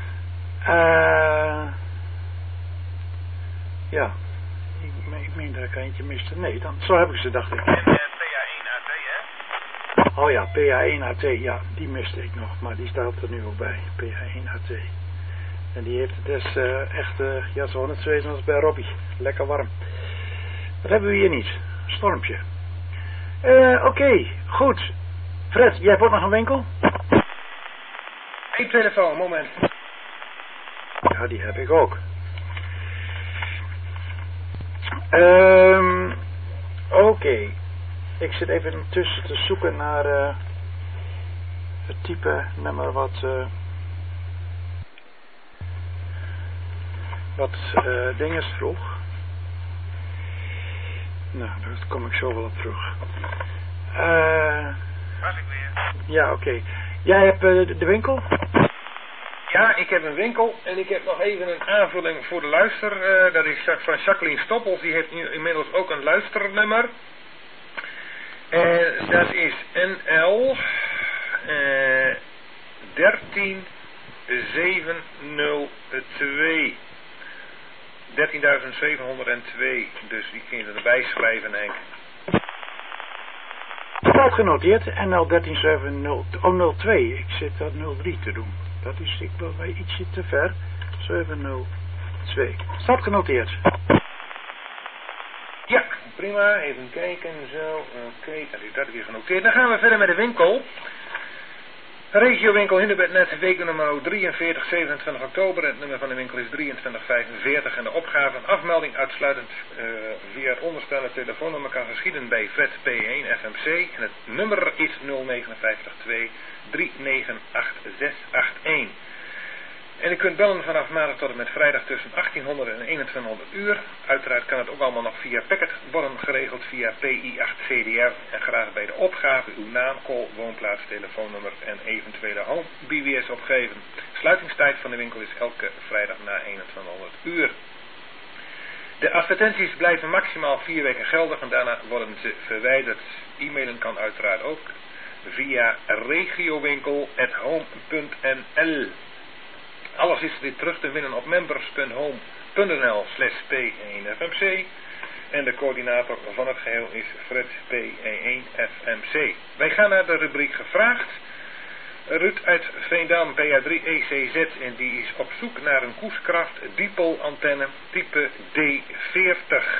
Uh, ja, ik, ik meen dat ik eentje miste. Nee, dan, zo heb ik ze, dacht ik. En uh, P A één A T, hè? Oh ja, P A één A T, ja, die miste ik nog, maar die staat er nu ook bij. P A één A T. En die heeft het dus uh, echt, uh, ja, zo net zo als bij Robbie. Lekker warm. Dat hebben we hier niet. Stormpje. Uh, Oké, okay, goed. Fred, jij wordt nog een winkel? Eén telefoon, moment. Ja, die heb ik ook. Um, Oké. Okay. Ik zit even intussen te zoeken naar uh, het type nummer wat... Uh, wat uh, dinges vroeg. Nou, daar kom ik zo wel op terug. Uh, Was ik weer? ja, oké. Okay. Jij hebt uh, de, de winkel? Ja, ik heb een winkel en ik heb nog even een aanvulling voor de luister. Uh, dat is van Jacqueline Stoppels, die heeft nu inmiddels ook een luisternummer. En dat is N L uh, dertien zevenhonderdtwee. dertienduizend zevenhonderdtwee, dus die kun je erbij schrijven, Henk. Staat genoteerd, N L dertien zevenhonderdtwee. Ik zit dat nul drie te doen. Dat is ik wel bij ietsje te ver. zevenhonderdtwee. Staat genoteerd. Ja, prima. Even kijken, zo. Oké, okay, dat is dat weer genoteerd. Dan gaan we verder met de winkel. Regiowinkel Hinderbednet, week nummer drieënveertig, zevenentwintig oktober. Het nummer van de winkel is drieëntwintig vijfenveertig. En de opgave en afmelding uitsluitend uh, via het onderstaande telefoonnummer kan geschieden bij Fred P één F M C. En het nummer is nul negen vijf twee drie negen acht zes acht een. En u kunt bellen vanaf maandag tot en met vrijdag tussen achttienhonderd en eenentwintighonderd uur. Uiteraard kan het ook allemaal nog via packet worden geregeld via P I acht C D R. En graag bij de opgave uw naam, call, woonplaats, telefoonnummer en eventuele home B W S opgeven. Sluitingstijd van de winkel is elke vrijdag na eenentwintighonderd uur. De advertenties blijven maximaal vier weken geldig en daarna worden ze verwijderd. E-mailen kan uiteraard ook via regiowinkel at home punt n l. Alles is weer terug te vinden op members punt home punt n l slash p één f m c. En de coördinator van het geheel is Fred P één F M C. Wij gaan naar de rubriek gevraagd. Ruud uit Veendam, P A drie E C Z, en die is op zoek naar een koerskraft dipolantenne type D veertig.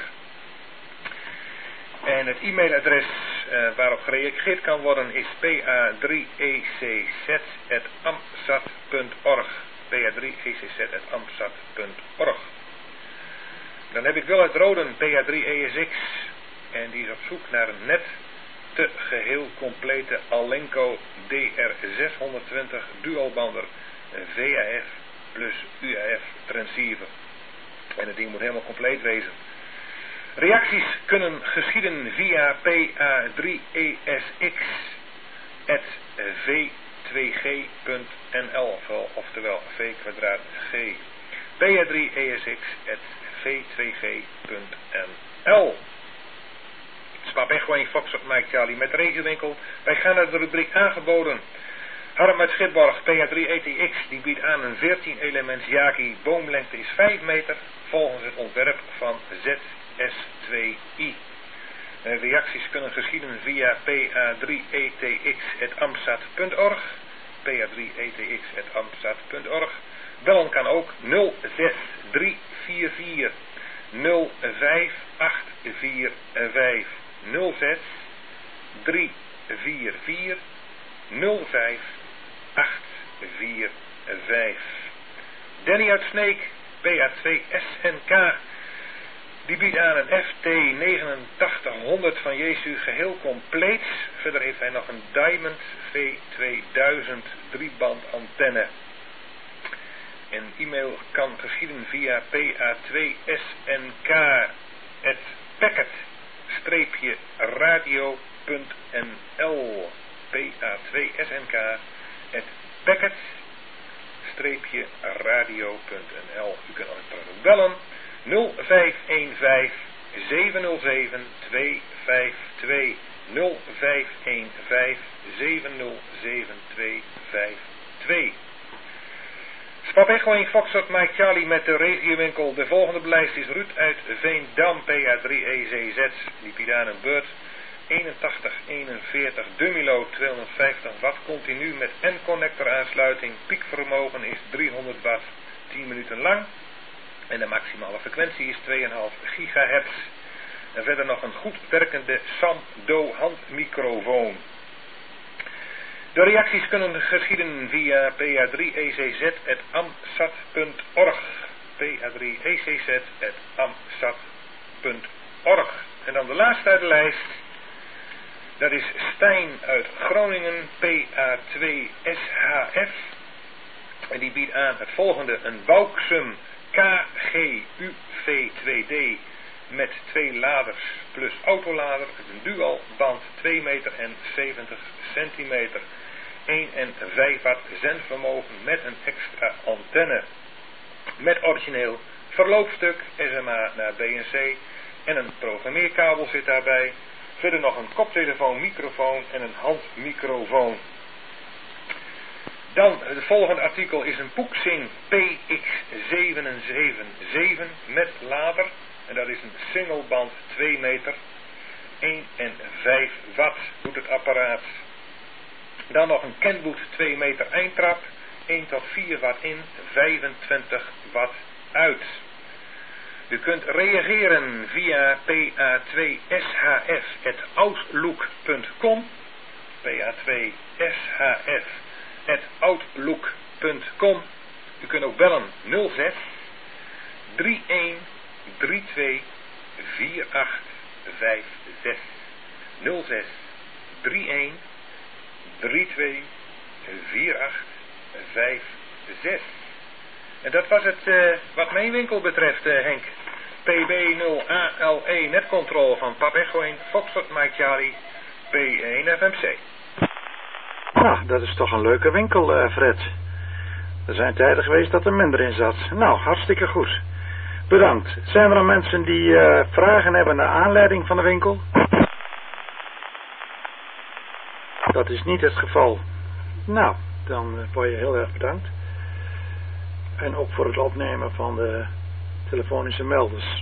En het e-mailadres uh, waarop gereageerd kan worden is p a drie e c z at amsat punt org. p a drie e c z at amsat punt org. Dan heb ik wel uit Roden P A drie E S X en die is op zoek naar een net te geheel complete Alenco D R zeshonderdtwintig dualbander V A F plus U A F transceiver. En het ding moet helemaal compleet wezen. Reacties kunnen geschieden via P A drie E S X at v twee g punt n l, oftewel v kwadraat g. P A drie E S X at v twee g punt n l. Swap Echo één Foxtrot Mike Charlie met de regiowinkel. Wij gaan naar de rubriek aangeboden. Harm uit Schipborg, P A drie E T X, die biedt aan een veertien elements Yaki. Boomlengte is vijf meter, volgens het ontwerp van Z S twee I. Uh, reacties kunnen geschieden via P A drie E T X at amsat punt org. P A drie E T X at amsat punt org. Bellen kan ook nul zes drie vier vier nul vijf acht vier vijf. nul zes drie vier vier nul vijf acht vier vijf. Danny uit Sneek, P A twee S N K, die biedt aan een F T negenentachtig honderd van Jesu geheel compleet. Verder heeft hij nog een Diamond V tweeduizend drieband antenne. En e-mail kan geschieden via P A twee S N K at packet radio punt n l. P A twee S N K at packet radio punt n l. U kunt ook bellen nul vijf een vijf zeven nul zeven twee vijf twee nul vijf een vijf zeven nul zeven twee vijf twee. Swap Echo één Foxtrot Mike Charlie met de regiowinkel. De volgende belijst is Ruud uit Veendam, P A drie E C Z. Die biedt aan een Bird eenentachtig eenenveertig Dumilo tweehonderdvijftig watt continu met N-connector aansluiting. Piekvermogen is driehonderd watt, tien minuten lang. En de maximale frequentie is twee komma vijf gigahertz. En verder nog een goed werkende Samdo handmicrofoon. De reacties kunnen geschieden via P A drie E C Z at amsat punt org. P A drie E C Z at amsat punt org. En dan de laatste uit de lijst. Dat is Stijn uit Groningen, P A twee S H F. En die biedt aan het volgende: een Bauxum K G U V twee D met twee laders plus autolader. Een dual band twee meter en zeventig centimeter. één en vijf watt zendvermogen met een extra antenne. Met origineel verloopstuk, S M A naar B N C en een programmeerkabel zit daarbij. Verder nog een koptelefoon, microfoon en een handmicrofoon. Dan, het volgende artikel is een Puxing P X zeven zeven zeven met lader. En dat is een singleband twee meter. één en vijf watt doet het apparaat. Dan nog een Kenwood twee meter eindtrap. één tot vier watt in, vijfentwintig watt uit. U kunt reageren via P A twee S H F at outlook punt com. P A twee S H F at outlook punt com. U kunt ook bellen nul zes drie een drie twee vier acht vijf zes. nul zes drie een drie twee vier acht vijf zes. En dat was het uh, wat mijn winkel betreft, uh, Henk. P B nul A L E netcontrol van Pap Echo één Foxtrot Mike Charlie P één F M C. Ja, dat is toch een leuke winkel, uh, Fred. Er zijn tijden geweest dat er minder in zat. Nou, hartstikke goed. Bedankt. Zijn er nog mensen die uh, vragen hebben naar aanleiding van de winkel? Dat is niet het geval. Nou, dan uh, word je heel erg bedankt. En ook voor het opnemen van de telefonische melders.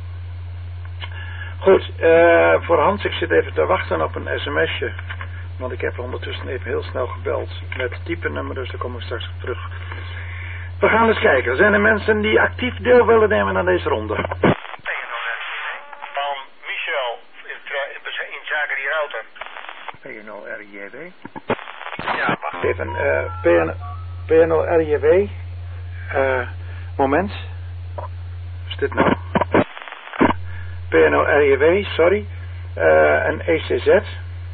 Goed, uh, voor Hans, ik zit even te wachten op een sms'je. Want ik heb ondertussen even heel snel gebeld met het type nummer, dus daar kom ik straks op terug. We gaan eens kijken. Zijn er mensen die actief deel willen nemen aan deze ronde? Van Michel in, in zaken die router. P N L R J W. Ja, wacht. Even, uh, P N L R J W. Uh, moment. Wat is dit nou? P N L R J W, sorry. Uh, een E C Z.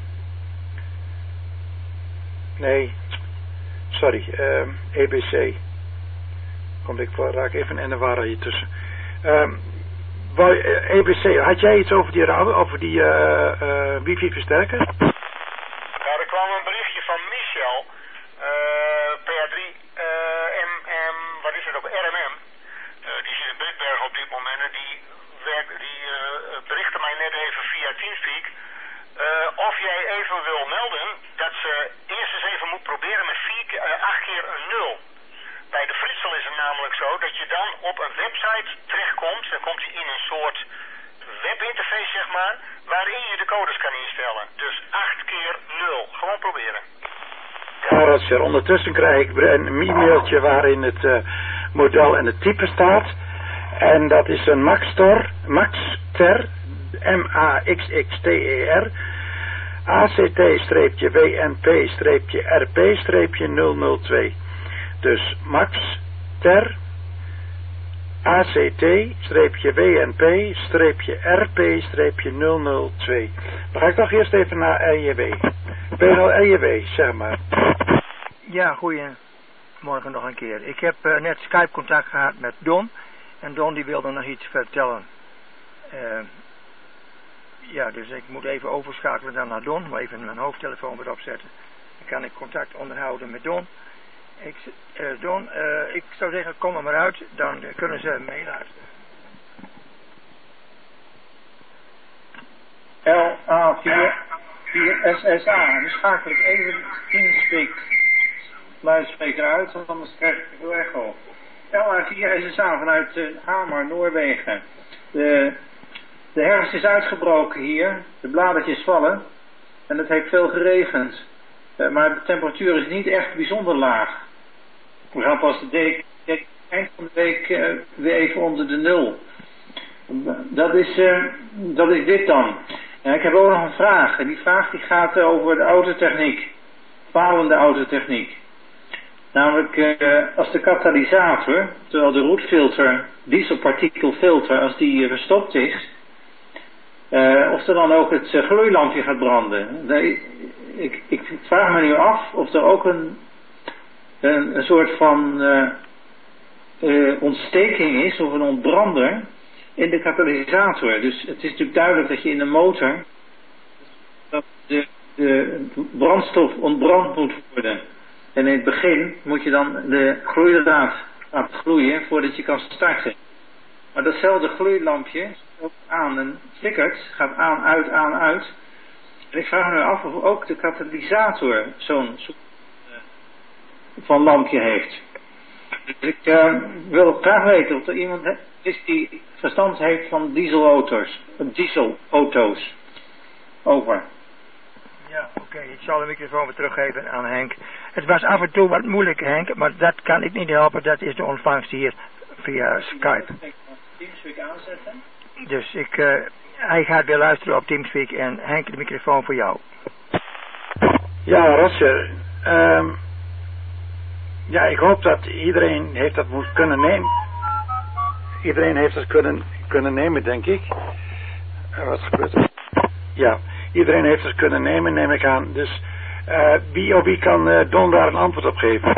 Nee. Sorry, uh, E B C. Komt ik voor, raak even in de war hier tussen. Um, uh, E B C, had jij iets over die, over die uh, uh, wifi versterker? Nou, er kwam een berichtje van Michel. Uh, P A drie uh, M M, wat is het ook, R M M. Uh, die zit in Beekberg op dit moment en die, werkt, die uh, berichtte mij net even via Teamspeak. Uh, of jij even wil melden dat ze eerst eens even moet proberen met vier, uh, acht keer een nul. Bij de Fritsel is het namelijk zo dat je dan op een website terechtkomt. Dan komt hij in een soort webinterface, zeg maar, waarin je de codes kan instellen. Dus acht keer nul. Gewoon proberen. Ja, Roger. Ondertussen krijg ik een e-mailtje waarin het uh, model en het type staat. En dat is een Maxtor, Maxter, M A X X T E R, A C T-W N P-R P-nul nul twee. Dus Max Ter A C T-W N P-R P-nul nul twee. Dan ga ik toch eerst even naar R J W. P N L R J W, zeg maar. Ja, goeiemorgen nog een keer. Ik heb uh, net Skype contact gehad met Don. En Don die wilde nog iets vertellen. Uh, ja, dus ik moet even overschakelen dan naar Don. Maar even mijn hoofdtelefoon weer opzetten. Dan kan ik contact onderhouden met Don. Ik, uh, Don, uh, ik zou zeggen, kom er maar uit, dan uh, kunnen ze meeluisteren. L A vier S S A, dan schakel ik even Teamspeak luidspreker uit, want anders krijg ik veel echo. L A vier S S A vanuit uh, Hamar, Noorwegen. De, de herfst is uitgebroken hier, de bladertjes vallen en het heeft veel geregend. Uh, maar de temperatuur is niet echt bijzonder laag. We gaan pas de week, de eind van de week uh, weer even onder de nul. Dat is, uh, dat is dit dan. En ik heb ook nog een vraag. En die vraag die gaat over de autotechniek. Falende autotechniek. Namelijk uh, als de katalysator, terwijl de roetfilter, dieselpartikelfilter, als die uh, verstopt is, uh, of er dan ook het uh, gloeilampje gaat branden. Nee, ik, ik vraag me nu af of er ook een Een, een soort van uh, uh, ontsteking is of een ontbrander in de katalysator. Dus het is natuurlijk duidelijk dat je in de motor dat de, de brandstof ontbrand moet worden. En in het begin moet je dan de gloeidraad laten gloeien voordat je kan starten. Maar datzelfde gloeilampje ook aan en flikkert, gaat aan, uit, aan, uit. En ik vraag me af of ook de katalysator zo'n soort van lampje heeft. Dus ik uh, wil graag weten of er iemand is die verstand heeft van dieselauto's. Dieselauto's. Over. Ja, oké. Okay. Ik zal de microfoon weer teruggeven aan Henk. Het was af en toe wat moeilijk, Henk, maar dat kan ik niet helpen. Dat is de ontvangst hier via Skype. Teamspeak aanzetten. Dus ik, uh, hij gaat weer luisteren op Teamspeak en Henk, de microfoon voor jou. Ja, Roger. Um... Ja, ik hoop dat iedereen heeft dat moet kunnen nemen. Iedereen heeft dat kunnen, kunnen nemen, denk ik. Uh, wat gebeurt er? Ja, iedereen heeft het kunnen nemen, neem ik aan. Dus uh, wie of wie kan uh, Don daar een antwoord op geven?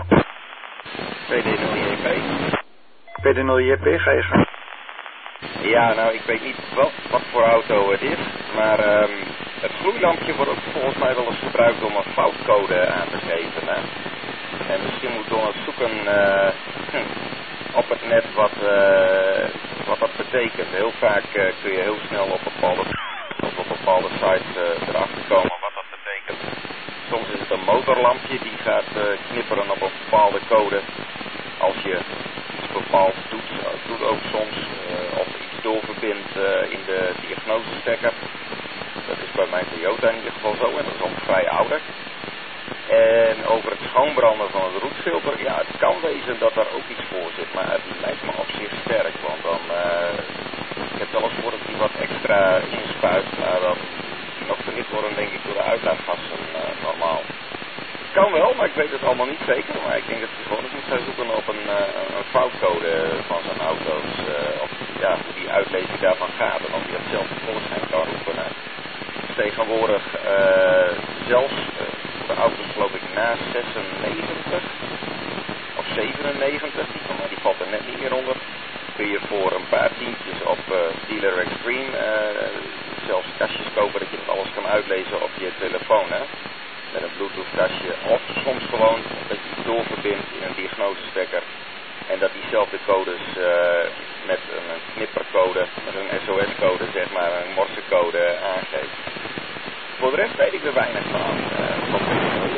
P D nul J P. P D nul J P, ga je gaan. Ja, nou, ik weet niet wat, wat voor auto het is, maar um, het gloeilampje wordt ook volgens mij wel eens gebruikt om een foutcode aan te geven. Hè? En misschien moet Don eens zoeken uh, hm, op het net wat, uh, wat dat betekent. Heel vaak uh, kun je heel snel op bepaalde, op bepaalde sites uh, erachter komen wat dat betekent. Soms is het een motorlampje die gaat uh, knipperen op een bepaalde code. Als je iets bepaald doet, doet ook soms uh, of iets doorverbindt uh, in de diagnosestekker. Dat is bij mijn Toyota in ieder geval zo en dat is al vrij ouder. En over het schoonbranden van het roetfilter, ja, het kan wezen dat daar ook iets voor zit, maar het lijkt me op zich sterk, want dan, uh, ik heb wel eens voor dat hij wat extra inspuit, maar dan nog verhit worden denk ik door de uitlaatgassen uh, normaal. Kan wel, maar ik weet het allemaal niet zeker, maar ik denk dat hij gewoon eens moet gaan zoeken op een, uh, een foutcode van zijn auto's, uh, of ja, hoe die uitlezing daarvan gaat en of hij dat zelf tevoorschijn kan roepen. Uh, tegenwoordig uh, zelfs uh, de auto's geloof ik na zesennegentig of zevenennegentig, die, van, die valt er net niet meer onder, kun je voor een paar tientjes op uh, Dealer Extreme uh, zelfs kastjes kopen dat je dat alles kan uitlezen op je telefoon, hè? Met een Bluetooth kastje, of soms gewoon dat je het doorverbindt in een diagnosestekker en dat diezelfde codes uh, met een, een knippercode, met een S O S-code, zeg maar, een morsecode aangeeft. Voor de rest weet ik er weinig van. Uh, wat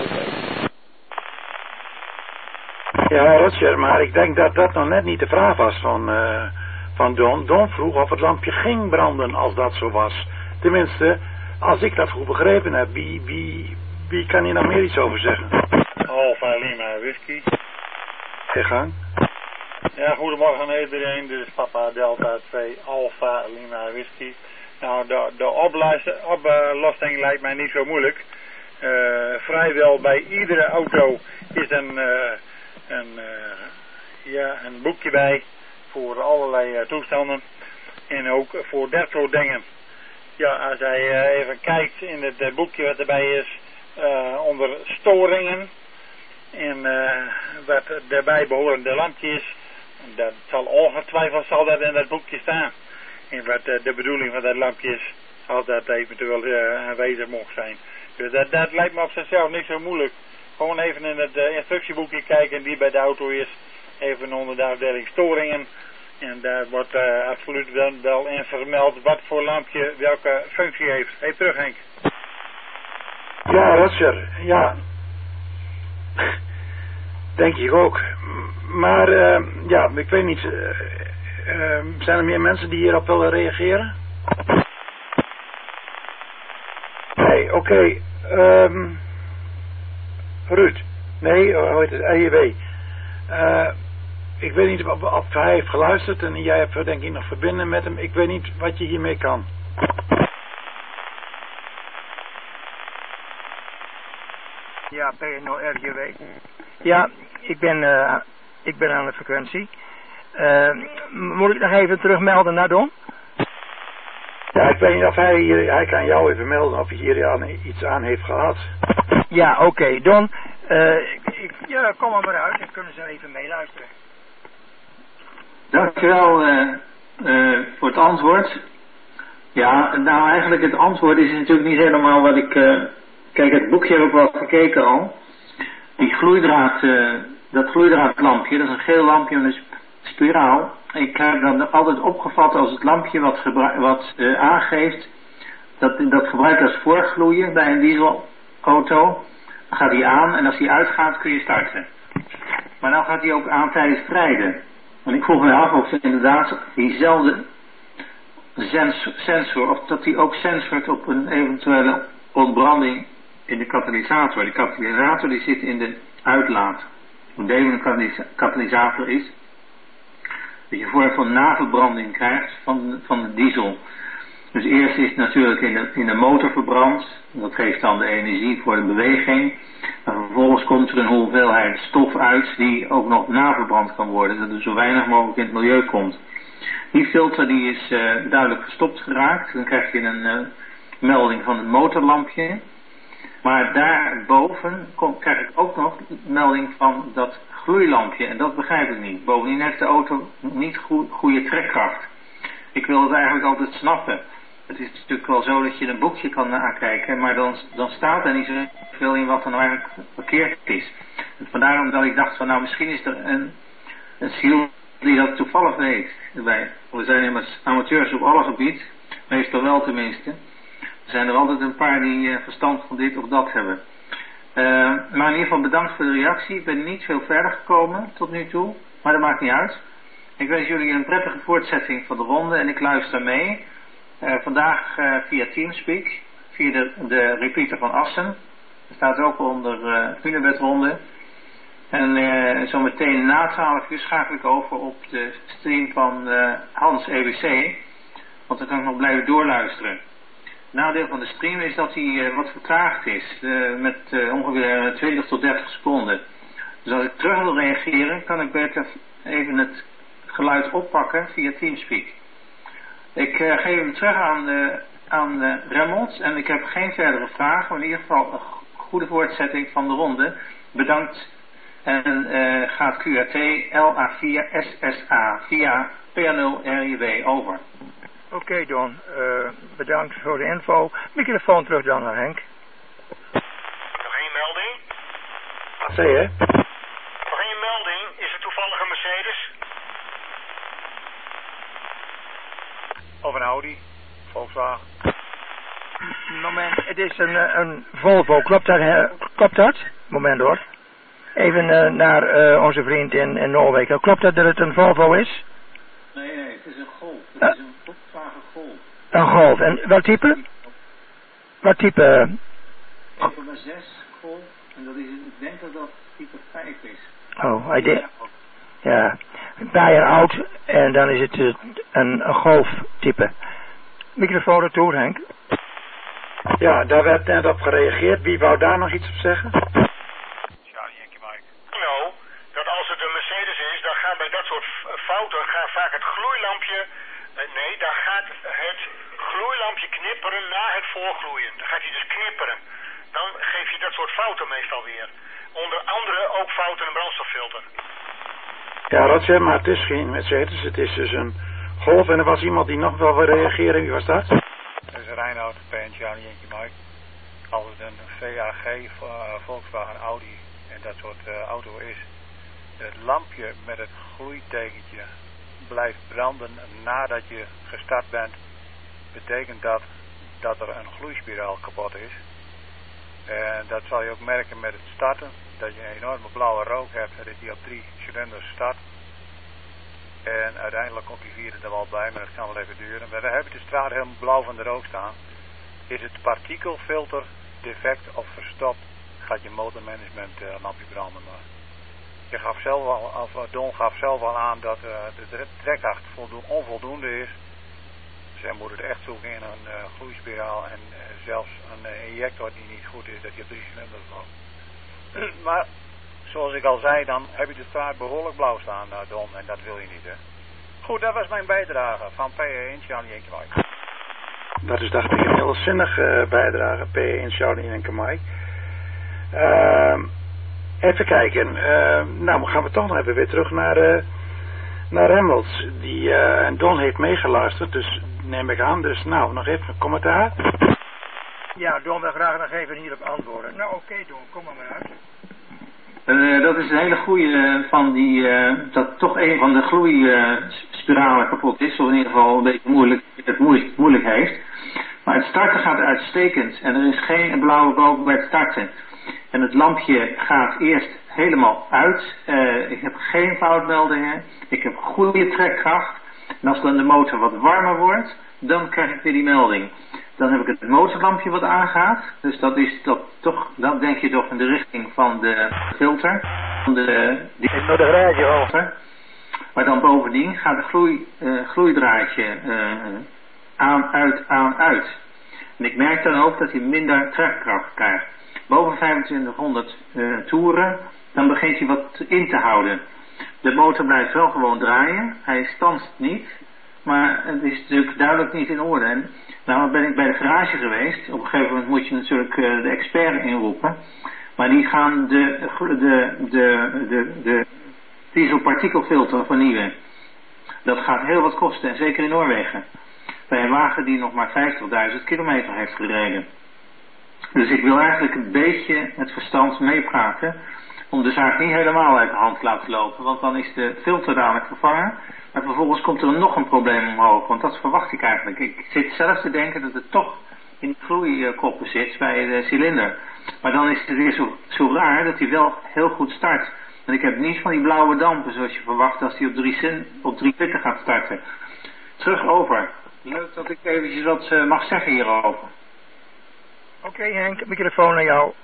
ja, Roger, maar ik denk dat dat nog net niet de vraag was van, uh, van Don. Don vroeg of het lampje ging branden als dat zo was. Tenminste, als ik dat goed begrepen heb, wie, wie, wie kan hier nog meer iets over zeggen? Alpha Lima Whisky. Ga gang. Ja, goedemorgen iedereen, dit is Papa Delta twee Alpha Lima Whisky. Nou, de, de oplossing lijkt mij niet zo moeilijk. Uh, vrijwel bij iedere auto is een, uh, een, uh, ja, een boekje bij voor allerlei uh, toestanden. En ook voor dat soort dingen. Ja, als hij uh, even kijkt in het uh, boekje wat erbij is, uh, onder storingen. En uh, wat daarbij behorende lampjes, dat zal ongetwijfeld zal dat in dat boekje staan. En wat uh, de bedoeling van dat lampje is, als dat eventueel uh, aanwezig mocht zijn. Dus dat, dat lijkt me op zichzelf niet zo moeilijk. Gewoon even in het uh, instructieboekje kijken die bij de auto is. Even onder de afdeling storingen. En daar wordt uh, absoluut wel, wel in vermeld wat voor lampje welke functie heeft. Hey, terug Henk. Ja, Roger, ja. Denk ik ook. Maar uh, ja, ik weet niet. Uh, uh, zijn er meer mensen die hierop willen reageren? Nee, oké. Okay. Um, Ruud. Nee, hoe heet het? E J W. Uh, ik weet niet of, of hij heeft geluisterd en jij hebt denk ik nog verbinden met hem. Ik weet niet wat je hiermee kan. Ja, P N O R J W. Ja, ik ben, uh, ik ben aan de frequentie. Uh, moet ik nog even terugmelden naar Don? Ja, ik weet niet of hij, hier, hij kan jou even melden of hij hier aan, iets aan heeft gehad. Ja, oké. Okay. Don, uh, ik, ik, ja, kom er maar uit. Dan kunnen ze even meeluisteren. Dankjewel uh, uh, voor het antwoord. Ja, nou eigenlijk het antwoord is natuurlijk niet helemaal wat ik... Uh, kijk, het boekje heb ik wel gekeken al. Die gloeidraad, uh, dat gloeidraadlampje, dat is een geel lampje met een spiraal. Ik heb dat altijd opgevat als het lampje wat, gebru- wat uh, aangeeft, dat, dat gebruik je als voorgloeien bij een dieselauto. Dan gaat hij aan en als hij uitgaat kun je starten. Maar nou gaat hij ook aan tijdens het rijden. En ik vroeg me af of inderdaad diezelfde sens- sensor, of dat hij ook sensort op een eventuele ontbranding in de katalysator. De katalysator die zit in de uitlaat. Hoe deze een katalysator is, dat je voor van naverbranding krijgt van, van de diesel. Dus eerst is het natuurlijk in de, in de motor verbrand. Dat geeft dan de energie voor de beweging. En vervolgens komt er een hoeveelheid stof uit die ook nog naverbrand kan worden. Dat er zo weinig mogelijk in het milieu komt. Die filter die is uh, duidelijk verstopt geraakt. Dan krijg je een uh, melding van het motorlampje. Maar daarboven kom, krijg ik ook nog melding van dat gloeilampje. En dat begrijp ik niet. Bovendien heeft de auto niet go- goede trekkracht. Ik wil het eigenlijk altijd snappen. Het is natuurlijk wel zo dat je een boekje kan nakijken, maar dan, dan staat er niet zoveel in wat er nou eigenlijk verkeerd is. En vandaar omdat ik dacht van nou misschien is er een, een ziel die dat toevallig weet. Wij, we zijn immers amateurs op alle gebied, meestal wel tenminste. Er zijn er altijd een paar die uh, verstand van dit of dat hebben. Uh, maar in ieder geval bedankt voor de reactie. Ik ben niet veel verder gekomen tot nu toe, maar dat maakt niet uit. Ik wens jullie een prettige voortzetting van de ronde en ik luister mee. Uh, vandaag uh, via Teamspeak, via de, de repeater van Assen. Er staat ook onder uh, Hunebedronde. En uh, zometeen na twaalf uur schakel ik over op de stream van uh, Hans E B C. Want dan kan ik nog blijven doorluisteren. Het nadeel van de stream is dat hij uh, wat vertraagd is. Uh, met uh, ongeveer twintig tot dertig seconden. Dus als ik terug wil reageren, kan ik beter even het geluid oppakken via Teamspeak. Ik uh, geef hem terug aan, uh, aan uh, Raymond. En ik heb geen verdere vragen. Maar in ieder geval een goede voortzetting van de ronde. Bedankt. En uh, gaat Q R T L A vier S S A via P A nul R I W over. Oké okay, Don, uh, bedankt voor de info. Microfoon terug dan naar Henk. Nog één melding? Wat zei je? Nog één melding. Is er toevallig een Mercedes? Of een Audi, Volkswagen. Moment, het is een, een Volvo, klopt dat? Hè? Klopt dat? Moment hoor. Even uh, naar uh, onze vriend in, in Noorwegen. Klopt dat dat het een Volvo is? Nee, nee, het is een Golf. Het uh, is een Volkswagen Golf. Een Golf. En wat type? Wat type? één komma zes Golf. En dat is, ik denk dat dat type vijf is. Oh, hij deed. Ja, een paar jaar oud en dan is het uh, een, een Golf type. Microfoon retour, Henk. Ja, daar werd net op gereageerd. Wie wou daar nog iets op zeggen? Nou, dat als het een Mercedes is, dan gaat bij dat soort fouten gaat vaak het gloeilampje, uh, nee, dan gaat het gloeilampje knipperen na het voorgloeien. Dan gaat hij dus knipperen. Dan geef je dat soort fouten meestal weer. Onder andere ook fouten in een brandstoffilter. Ja, dat zeg maar, het is geen Mercedes, het is dus een Golf en er was iemand die nog wel wil reageren. Wie was dat? Dat is Reinoud, P N Charlie Yankee Mike. Als het een V A G, uh, Volkswagen, Audi en dat soort uh, auto is, het lampje met het gloeitekentje blijft branden nadat je gestart bent, betekent dat dat er een gloeispiraal kapot is. En dat zal je ook merken met het starten, dat je een enorme blauwe rook hebt en dat die op drie cilinders start. En uiteindelijk komt die vierde er wel bij, maar dat kan wel even duren. Maar dan heb je de straat helemaal blauw van de rook staan. Is het partikelfilter defect of verstopt, gaat je motormanagement uh, lampje branden. Maar je gaf zelf al, of Don gaf zelf al aan dat uh, de trekkracht voldoen, onvoldoende is. Zij moeten het echt zoeken in een uh, gloeispiraal en uh, zelfs een uh, injector die niet goed is, dat je op drie cilinders loopt. Maar zoals ik al zei, dan heb je de straat behoorlijk blauw staan, uh, Don, en dat wil je niet, hè. Goed, dat was mijn bijdrage van P één Charlie Yankee Mike. Dat is, dacht ik, een heel zinnige uh, bijdrage, P één Charlie Yankee Mike. Uh, even kijken, uh, nou gaan we toch nog even weer terug naar, uh, naar Remmels. Die, uh, en Don heeft meegeluisterd, dus neem ik aan. Dus nou, nog even een commentaar. Ja, Don wil graag nog even hierop antwoorden. Nou oké okay, Don, kom maar maar uit. Uh, dat is een hele goede uh, van die, uh, dat toch een van de gloeispiralen uh, kapot is, of in ieder geval een beetje moeilijk, het moeilijk, moeilijk heeft. Maar het starten gaat uitstekend en er is geen blauwe rook bij het starten. En het lampje gaat eerst helemaal uit. Uh, ik heb geen foutmeldingen, ik heb goede trekkracht. En als dan de motor wat warmer wordt, dan krijg ik weer die melding. Dan heb ik het motorlampje wat aangaat. Dus dat is dat toch, dat denk je toch in de richting van de filter. Van de, die naar de garage over. Maar dan bovendien gaat de gloei, uh, gloeidraadje uh, aan, uit, aan, uit. En ik merk dan ook dat hij minder trekkracht krijgt. Boven vijfentwintighonderd uh, toeren, dan begint hij wat in te houden. De motor blijft wel gewoon draaien. Hij stanst niet. Maar het is natuurlijk duidelijk niet in orde. En nou ben ik bij de garage geweest. Op een gegeven moment moet je natuurlijk uh, de expert inroepen. Maar die gaan de, de, de, de, de dieselpartikelfilter vernieuwen. Dat gaat heel wat kosten. En zeker in Noorwegen. Bij een wagen die nog maar vijftigduizend kilometer heeft gereden. Dus ik wil eigenlijk een beetje met verstand meepraten. om de zaak niet helemaal uit de hand te laten lopen. Want dan is de filter dadelijk vervangen. Maar vervolgens komt er nog een probleem omhoog. Want dat verwacht ik eigenlijk. Ik zit zelf te denken dat het toch in de vloeikoppen zit bij de cilinder. Maar dan is het weer zo, zo raar dat hij wel heel goed start. En ik heb niet van die blauwe dampen zoals je verwacht als hij op drie, op drie twintig gaat starten. Terug over. Leuk dat ik eventjes wat uh, mag zeggen hierover. Oké okay, Henk, microfoon naar jou.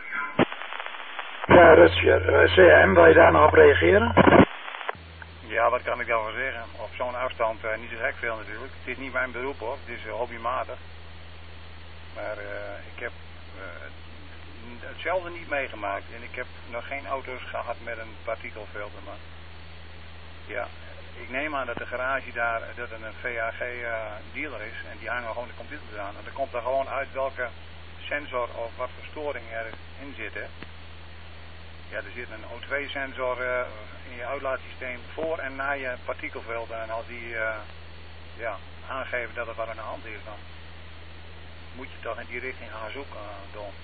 Ja, Rutger, uh, C M, wil je daar nog op reageren? Ja, wat kan ik daarvan zeggen? Op zo'n afstand uh, niet zo gek veel natuurlijk. Het is niet mijn beroep hoor, het is uh, hobbymatig. Maar uh, ik heb uh, hetzelfde niet meegemaakt. En ik heb nog geen auto's gehad met een partikelfilter. Maar ja, ik neem aan dat de garage daar, dat er een V A G uh, dealer is. En die hangen gewoon de computers aan. En dan komt er gewoon uit welke sensor of wat voor storing erin zit. Hè. Ja, er zit een O twee sensor uh, in je uitlaatsysteem voor en na je partikelfilter. En als die uh, ja, aangeven dat er wat aan de hand is, dan moet je toch in die richting gaan zoeken, uh, Don.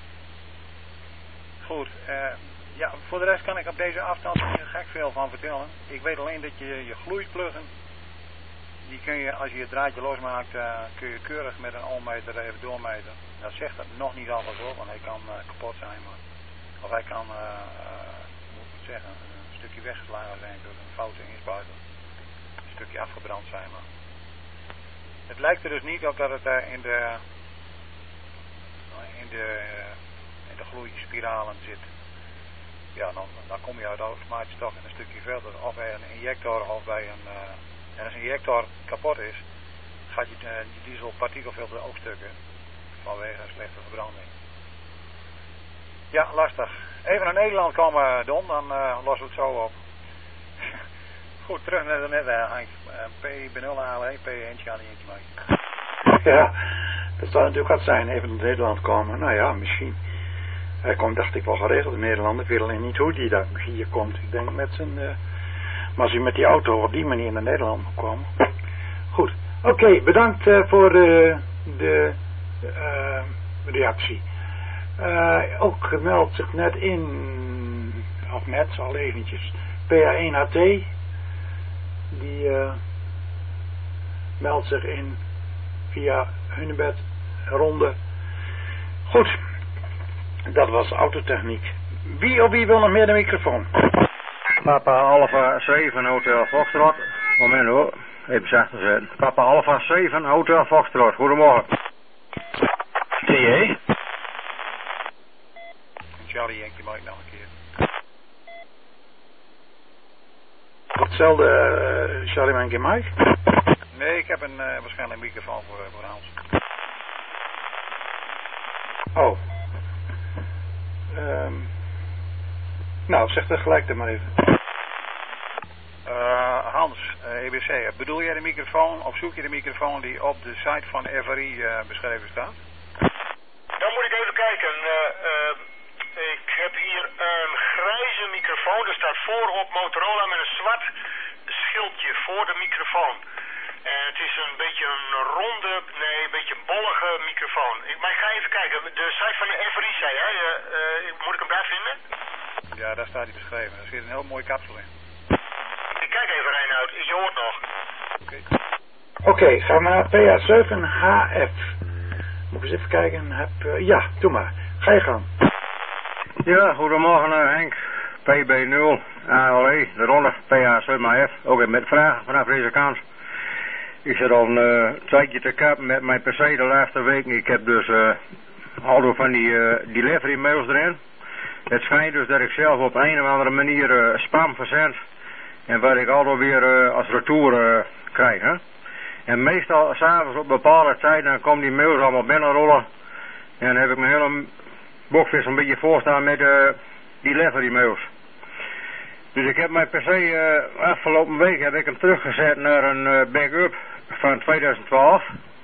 Goed, uh, ja, voor de rest kan ik op deze afstand niet gek veel van vertellen. Ik weet alleen dat je je gloeipluggen, die kun je, als je het draadje losmaakt, uh, kun je keurig met een ohmmeter even doormeten. Dat zegt dat nog niet alles hoor, want hij kan uh, kapot zijn, maar of hij kan, uh, uh, moet ik zeggen, een stukje weggeslagen zijn door een foute inspuiter. Een stukje afgebrand zijn, maar het lijkt er dus niet op dat het uh, in de in de, uh, in de gloeispiralen zit. Ja, dan, dan kom je uit automatisch toch in een stukje verder. Of bij een injector of bij een, uh, en als een injector kapot is, gaat je uh, die diesel partikelfilter ook stukken vanwege een slechte verbranding. Ja, lastig. Even naar Nederland komen, Don, dan uh, lossen we het zo op. Goed, terug naar de net, uh, Henk. Uh, P benul halen, P eentje aan die eentje maken. Ja, dat zou natuurlijk wat zijn, even naar Nederland komen. Nou ja, misschien. Hij komt, dacht ik, wel geregeld in Nederland. Ik weet alleen niet hoe die daar hier komt. Ik denk met zijn... Uh, maar als hij met die auto op die manier naar Nederland moet komen. Goed. Oké, okay, bedankt uh, voor uh, de uh, reactie. Uh, ook gemeld zich net in, of net, al eventjes, P A één H T, die uh, meldt zich in via Hunebed ronde. Goed, dat was autotechniek. Wie of wie wil nog meer de microfoon? Papa Alpha zeven Hotel Foxtrot. Moment hoor, even zachter zetten. Papa Alpha zeven Hotel Foxtrot, goedemorgen. T J? Charlie Yankee Mike nog een keer. Hetzelfde uh, Charlie Yankee Mike? Nee, ik heb een uh, waarschijnlijk microfoon voor, voor Hans. Oh. Um, nou, zeg er gelijk dan maar even. Uh, Hans, uh, E B C, bedoel jij de microfoon of zoek je de microfoon die op de site van F R I uh, beschreven staat? Dan moet ik even kijken. Uh, uh, ik heb hier een grijze microfoon. Er staat voorop Motorola met een zwart schildje voor de microfoon. En het is een beetje een ronde, nee, een beetje bollige microfoon. Ik, maar ik ga even kijken. De site van de F R I zei jij, uh, uh, moet ik hem daar vinden? Ja, daar staat hij beschreven. Er zit een heel mooie kapsel in. Ik kijk even, Reinoud. Je hoort nog. Oké. Okay. Oké, okay, gaan we naar P A zeven H F. Moet ik eens even kijken. Heb, uh, ja, doe maar. Ga je gang. Ja, goedemorgen uh, Henk. P B nul A L E, de ronde P A zeven H F. Ook even met vragen vanaf deze kant. Ik zit al een uh, tijdje te kappen met mijn P C de laatste weken. Ik heb dus uh, al door van die uh, delivery mails erin. Het schijnt dus dat ik zelf op een of andere manier uh, spam verzend. En wat ik al weer uh, als retour uh, krijg. Hè? En meestal s'avonds op bepaalde tijd dan komen die mails allemaal binnenrollen. En dan heb ik mijn hele bokvis een beetje voorstaan met uh, delivery mails. Dus ik heb mijn P C uh, afgelopen week heb ik hem teruggezet naar een uh, backup van twintig twaalf.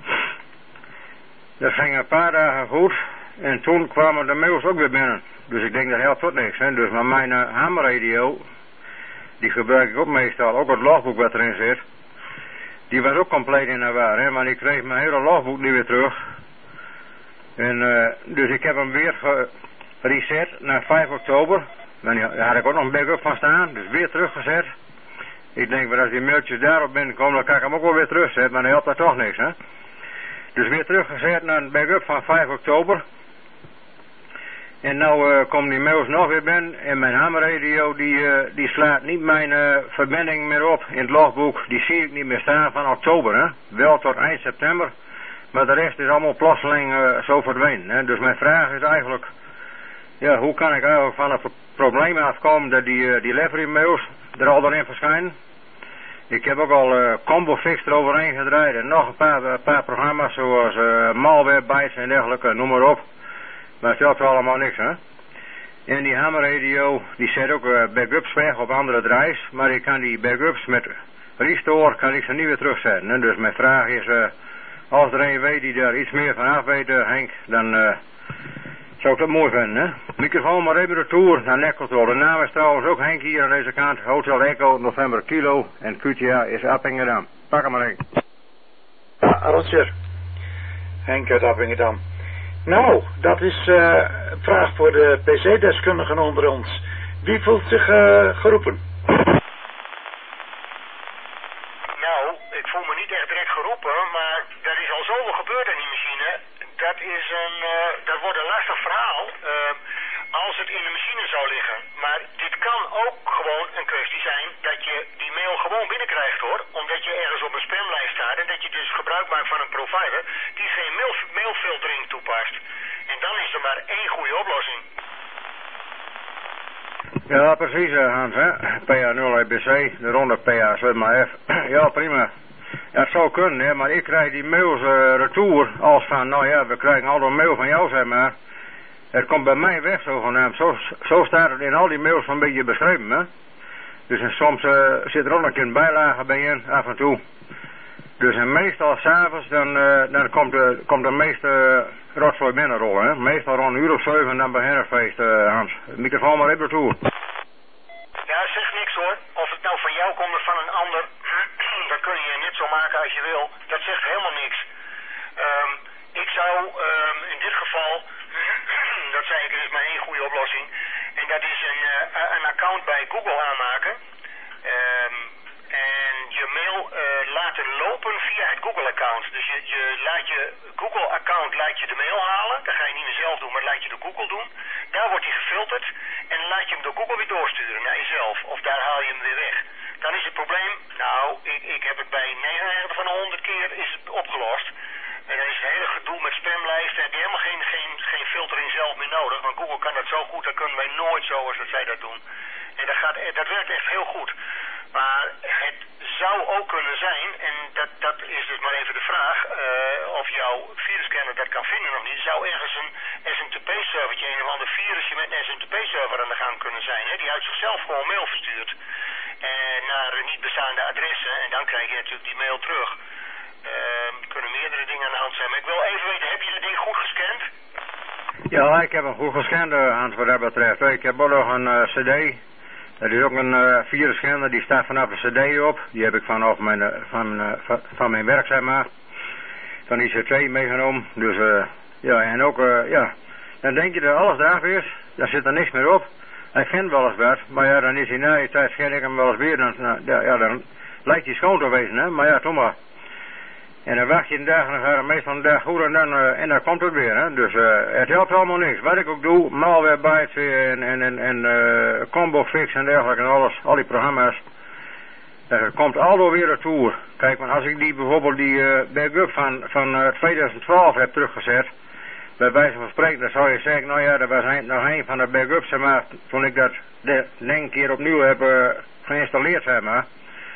Dat ging een paar dagen goed. En toen kwamen de mails ook weer binnen. Dus ik denk dat helpt tot niks. Hè? Dus maar mijn uh, hamradio, die gebruik ik ook meestal, ook het logboek wat erin zit. Die was ook compleet in de war. Hè? Maar ik kreeg mijn hele logboek niet weer terug. En uh, dus ik heb hem weer gereset naar vijf oktober. Daar had ik ook nog een backup van staan, dus weer teruggezet. Ik denk, maar als die mailtjes daarop binnenkomen, dan kan ik hem ook wel weer terugzetten, maar dan helpt dat toch niks, hè. Dus weer teruggezet naar een backup van vijf oktober. En nou uh, komen die mails nog weer binnen en mijn hamradio die, uh, die slaat niet mijn uh, verbinding meer op in het logboek. Die zie ik niet meer staan van oktober, hè. Wel tot eind september, maar de rest is allemaal plotseling uh, zo verdwenen, hè. Dus mijn vraag is eigenlijk, ja, hoe kan ik eigenlijk van het probleem afkomen dat die, uh, die delivery mails er al doorheen verschijnen. Ik heb ook al uh, Combo Fix eroverheen gedraaid en nog een paar, uh, paar programma's zoals uh, Malware Bytes en dergelijke, noem maar op. Maar het helpt allemaal niks, hè. En die hamradio, die zet ook uh, backups weg op andere drives, maar ik kan die backups met restore, kan ik ze niet weer terugzetten. Hè? Dus mijn vraag is, uh, als er een weet die daar iets meer van af weet, uh, Henk, dan uh, zou ik dat mooi vinden, hè. Microfoon maar even retour naar Netcontrol. De naam is trouwens ook Henk hier aan deze kant, Hotel Echo, November Kilo, en Q T A is Appingedam. Pak hem maar, Henk. Ja, Roger. Henk uit Appingedam. Nou, dat is uh, een vraag voor de P C-deskundigen onder ons. Wie voelt zich uh, geroepen? Nou, ik voel me niet echt direct geroepen, maar er is al zoveel gebeurd aan die machine. Dat is een, uh, dat wordt een lastig verhaal uh, als het in de machine zou liggen. Maar dit kan ook gewoon een kwestie zijn dat je die mail gewoon binnenkrijgt, hoor. Omdat je ergens op een spamlijst staat en dat je dus gebruik maakt van een provider die geen mail, mailfiltering toepast. En dan is er maar één goede oplossing. Ja, precies, Hans, hè. P A nul E B C, de ronde P A zeven F. Ja, prima. Ja, het zou kunnen, hè, maar ik krijg die mails uh, retour als van, nou ja, we krijgen al een mail van jou, zeg maar. Het komt bij mij weg, zogenaamd. Zo, zo staat het in al die mails een beetje beschreven, hè. Dus en soms uh, zit er ook nog een bijlage bij in, af en toe. Dus en meestal s'avonds, dan, uh, dan komt, de, komt de meeste uh, rotzooi binnenrollen, hè. Meestal rond een uur of zeven, dan begint het feest, uh, Hans. De microfoon maar even retour. Ja, zeg niks, hoor. Of het nou van jou komt of van een ander, dat kun je net zo maken als je wil. Dat zegt helemaal niks. Um, ik zou um, in dit geval, dat zei ik, er is maar één goede oplossing. En dat is een, uh, een account bij Google aanmaken. Um, en je mail uh, laten lopen via het Google-account. Dus je, je laat je Google-account laat je de mail halen. Dat ga je niet meer zelf doen, maar laat je door Google doen. Daar wordt hij gefilterd. En dan laat je hem door Google weer doorsturen naar jezelf. Of daar haal je hem weer weg. Dan is het probleem, nou, ik, ik heb het bij negenennegentig van de honderd keer is het opgelost. En dan is het hele gedoe met spamlijsten. Heb je helemaal geen, geen, geen filtering zelf meer nodig. Want Google kan dat zo goed, dat kunnen wij nooit zo als dat zij dat doen. En dat, gaat, dat werkt echt heel goed. Maar het zou ook kunnen zijn, en dat, dat is dus maar even de vraag, uh, of jouw virusscanner dat kan vinden nog niet, zou ergens een S M T P-servertje, een of ander virusje met een S M T P-server aan de gang kunnen zijn, hè, die uit zichzelf gewoon mail verstuurt. En naar niet bestaande adressen, en dan krijg je natuurlijk die mail terug. Uh, er kunnen meerdere dingen aan de hand zijn, maar ik wil even weten, heb je dat ding goed gescand? Ja, ik heb hem goed gescand, Hans, wat dat betreft. Ik heb ook nog een uh, cd. Er is ook een uh, virusscanner, die staat vanaf de cd op. Die heb ik vanaf mijn, uh, van, uh, van, van mijn werk, zeg maar. Van I C T meegenomen. Dus, uh, ja, en ook, uh, ja. Dan denk je dat alles eraf is. Dan zit er niks meer op. Hij vindt wel eens wat. Maar ja, dan is hij na je tijd scan ik hem wel eens weer. Dan, uh, ja, ja, dan lijkt hij schoon te wezen, hè. Maar ja, toch maar. En dan wacht je een dag en dan gaat het meestal een dag goed en dan, uh, en dan komt het weer, hè. Dus uh, het helpt allemaal niks. Wat ik ook doe, Malware Bytes en, en, en, en uh, Combo Fix en dergelijke en alles, al die programma's. Er komt aldoor weer retour. Kijk, maar als ik die bijvoorbeeld die uh, backup van, van uh, twintig twaalf heb teruggezet, bij wijze van spreken, dan zou je zeggen, nou ja, dat was een, nog een van de backups, zeg maar, toen ik dat de, een keer opnieuw heb uh, geïnstalleerd, zeg maar.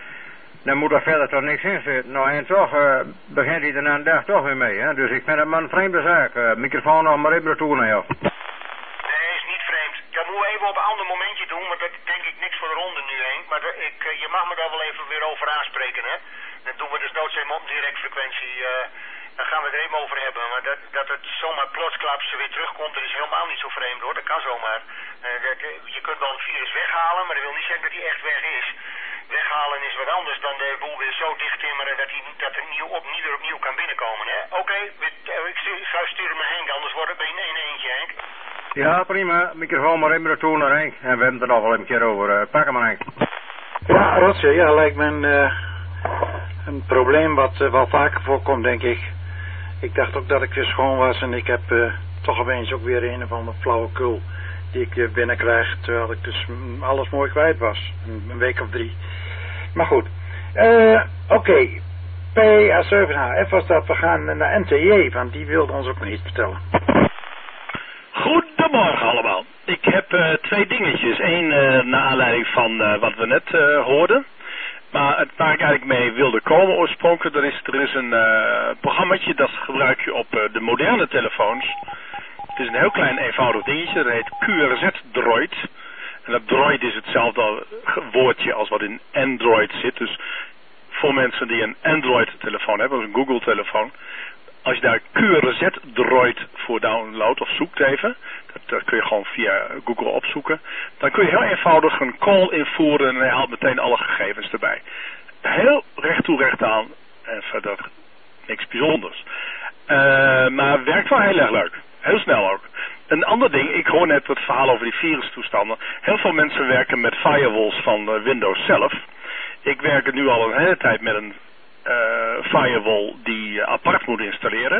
Dan moet er verder toch niks in zitten. Nou, en toch uh, begint hij er na een dag toch weer mee, hè. Dus ik vind het maar een vreemde zaak. Uh, microfoon nog maar even retour naar jou. Nee, is niet vreemd. Dat moeten we even op een ander momentje doen, want dat is denk ik niks voor de ronde nu, Henk. Maar de, ik, uh, je mag me daar wel even weer over aanspreken, hè. Dan doen we dus nooit zijn op direct frequentie. Uh, dan gaan we er even over hebben. Maar dat, dat het zomaar plotsklaps weer terugkomt, dat is helemaal niet zo vreemd, hoor. Dat kan zomaar. Uh, dat, je kunt wel een virus weghalen, maar dat wil niet zeggen dat hij echt weg is. Weghalen is wat anders dan de boel weer zo dicht timmeren dat hij dat er nieuw op, niet weer opnieuw kan binnenkomen, hè. Oké, okay, ik zou sturen met Henk, anders wordt het bij een eentje, Henk. Ja, prima. Microfoon maar even naartoe naar Henk. En we hebben het er nog wel een keer over. Uh, pak hem maar, Henk. Ja, Rotje, ja, lijkt me een, uh, een probleem wat uh, wel vaker voorkomt, denk ik. Ik dacht ook dat ik weer schoon was en ik heb uh, toch opeens ook weer een of andere flauwekul die ik uh, binnenkrijg, terwijl ik dus alles mooi kwijt was. Een, een week of drie. Maar goed. Uh, Oké. Okay. P A zeven H F was dat. We gaan naar N T J, want die wilde ons ook nog iets vertellen. Goedemorgen allemaal. Ik heb uh, twee dingetjes. Eén uh, naar aanleiding van uh, wat we net uh, hoorden. Maar het, waar ik eigenlijk mee wilde komen oorspronkelijk, er is, er is een uh, programmaatje dat gebruik je op uh, de moderne telefoons. Het is een heel klein eenvoudig dingetje, dat heet Q R Z Droid. En dat droid is hetzelfde woordje als wat in Android zit. Dus voor mensen die een Android telefoon hebben, dus een Google telefoon. Als je daar Q R Z Droid voor downloadt of zoekt even, dat, dat kun je gewoon via Google opzoeken. Dan kun je heel eenvoudig een call invoeren en hij haalt meteen alle gegevens erbij. Heel recht toe recht aan en verder niks bijzonders. Uh, maar werkt wel heel erg leuk. Heel snel ook. Een ander ding, ik hoor net het verhaal over die virustoestanden. Heel veel mensen werken met firewalls van uh, Windows zelf. Ik werk nu al een hele tijd met een uh, firewall die je apart moet installeren.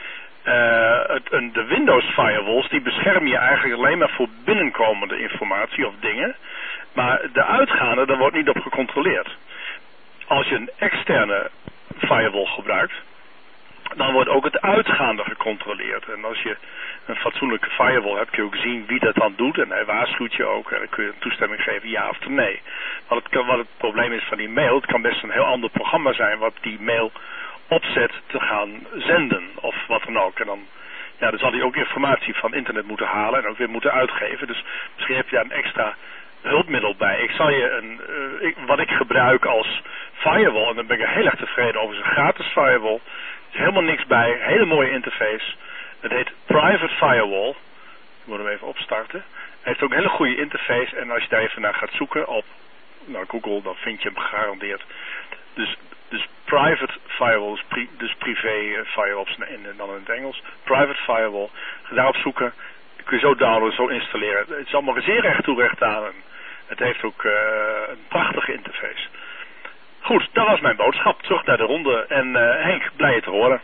Uh, het, een, de Windows firewalls die beschermen je eigenlijk alleen maar voor binnenkomende informatie of dingen. Maar de uitgaande, daar wordt niet op gecontroleerd. Als je een externe firewall gebruikt, dan wordt ook het uitgaande gecontroleerd. En als je een fatsoenlijke firewall hebt, kun je ook zien wie dat dan doet. En hij waarschuwt je ook. En dan kun je een toestemming geven, ja of nee. Wat het, wat het probleem is van die mail, het kan best een heel ander programma zijn wat die mail opzet te gaan zenden. Of wat dan ook. En dan, ja, dan zal hij ook informatie van internet moeten halen en ook weer moeten uitgeven. Dus misschien heb je daar een extra hulpmiddel bij. Ik zal je een, uh, ik, wat ik gebruik als firewall, en dan ben ik heel erg tevreden over, is een gratis firewall. Er is helemaal niks bij, hele mooie interface. Het heet Private Firewall. Ik moet hem even opstarten. Hij heeft ook een hele goede interface en als je daar even naar gaat zoeken op nou, Google, dan vind je hem gegarandeerd. Dus, dus Private Firewall, pri, dus privé uh, firewalls in, dan in het Engels. Private Firewall. Ga daarop zoeken. Kun je zo downloaden, zo installeren. Het is allemaal zeer recht toe recht aan. En het heeft ook uh, een prachtige interface. Goed, dat was mijn boodschap. Terug naar de ronde. En uh, Henk, blij je te horen.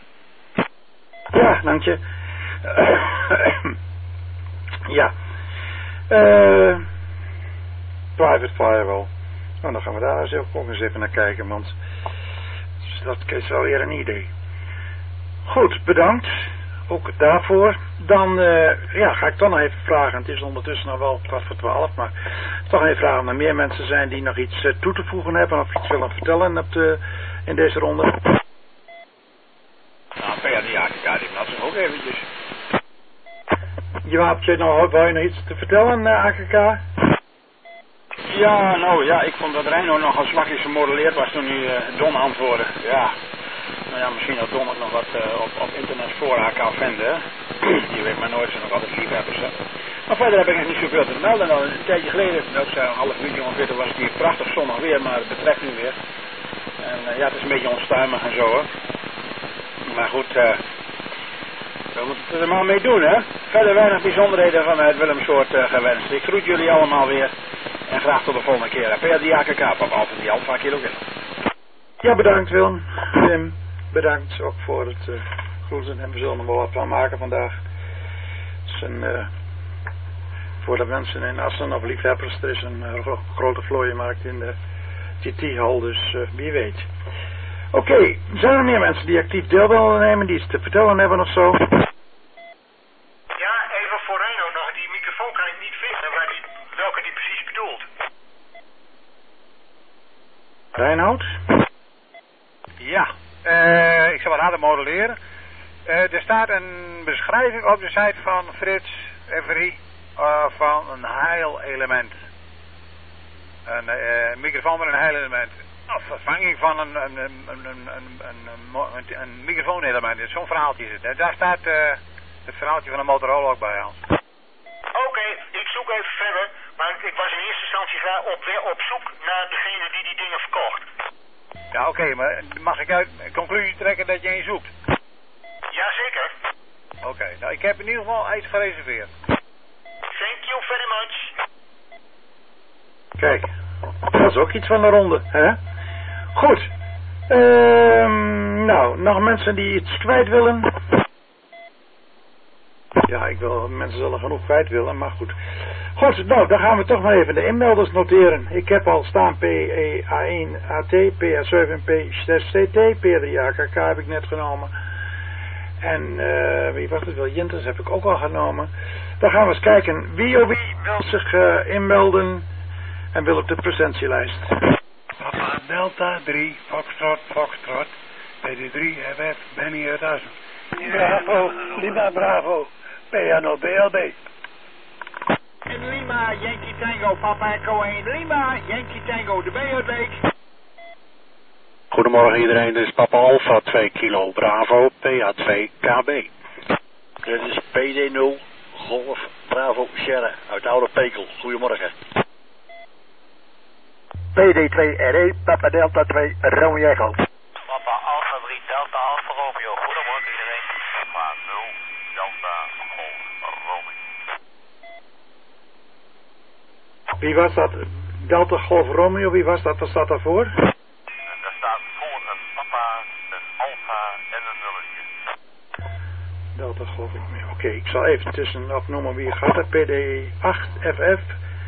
Ja, dank je. ja. Uh, private Firewall. Nou, dan gaan we daar eens ook eens even naar kijken. Want dat is wel weer een idee. Goed, bedankt. Ook daarvoor. Dan uh, ja, ga ik toch nog even vragen. Het is ondertussen nog wel kwart voor twaalf. Maar toch even vragen of er meer mensen zijn die nog iets uh, toe te voegen hebben. Of iets willen vertellen op de, in deze ronde. Nou, P A die A K K, die had zich ook eventjes. Je had je nog, wou je nog iets te vertellen, uh, A K K? Ja, nou ja, ik vond dat Reino nog als zwakjes gemodelleerd was toen hij uh, Don antwoordde. Ja. Nou ja, misschien dat Don ook nog wat uh, op, op internet voor haar kan vinden. Je weet maar nooit, ze nog altijd liefhebbers, hè. Maar verder heb ik nog niet zoveel te melden. Nou, een tijdje geleden, dat is een half uurtje ongeveer, toen was het hier prachtig zonnig weer, maar het betreft nu weer. En uh, ja, het is een beetje onstuimig en zo, hoor. Maar goed, uh, we moeten er maar mee doen, hè. Verder weinig bijzonderheden vanuit Willemsoort uh, gewenst. Ik groet jullie allemaal weer. En graag tot de volgende keer. P A D A K K, papa, altijd die Alfa Kilo in. Ja, bedankt Willem. Tim, bedankt ook voor het uh, groeten. En we zullen er wel wat van maken vandaag. Het is een, uh, voor de mensen in Assen of liefhebbers, er is een uh, grote vlooienmarkt in de T T-hal, dus uh, wie weet. Oké, okay, zijn er meer mensen die actief deel willen nemen, die iets te vertellen hebben of zo? Ja, even voor Reino nog. Die microfoon kan ik niet vinden, waar die, welke die precies bedoelt. Reinoud? Ja, uh, ik zal wat harder modelleren. Uh, er staat een beschrijving op de site van Frits Every uh, van een heilelement. Een uh, microfoon met een heilelement. Of vervanging van een, een, een, een, een, een, een, een microfoonelement. Zo'n verhaaltje is het. Hè. Daar staat uh, het verhaaltje van een Motorola ook bij, Hans. Oké, okay, ik zoek even verder. Maar ik was in eerste instantie op, op zoek naar degene die die dingen verkocht. Ja, oké, okay, maar mag ik uit conclusie trekken dat je een zoekt? Jazeker. Oké, okay, nou ik heb in ieder geval iets gereserveerd. very much. Kijk, dat is ook iets van de ronde, hè? Goed. Ehm, nou, nog mensen die iets kwijt willen? Ja, ik wil, mensen zullen genoeg kwijt willen, maar goed. Goed, nou, dan gaan we toch maar even de inmelders noteren. Ik heb al staan P E A één A T, P A zeven P zes T T, P drie A K K heb ik net genomen. En uh, wie was het wel? Jinters heb ik ook al genomen. Dan gaan we eens kijken wie of wie wil zich uh, inmelden en wil op de presentielijst. Papa Delta drie, Foxtrot, Foxtrot, P D drie F F, Benny uit Assen. Bravo, Lima Bravo, P A nul B L B. En Lima, Yankee Tango, Papa Echo één, Lima, Yankee Tango, de B uitleek. Goedemorgen iedereen, dit is Papa Alpha twee kilo Bravo, P A twee K B. Dit is P D nul, Golf, Bravo, Sierra, uit Oude Pekel. Goedemorgen. P D twee R E, Papa Delta twee, Romeo Echo. Papa Alpha drie, Delta Alpha Romeo. Goedemorgen iedereen. Papa nul, Delta Golf, Romeo. Wie was dat? Delta Golf Romeo, wie was dat? Wat staat daarvoor? Daar staat voor een papa, een alpha en een nulletje. Delta Golf Romeo. Oké, okay, ik zal even tussen opnoemen wie gaat er. P D acht F F.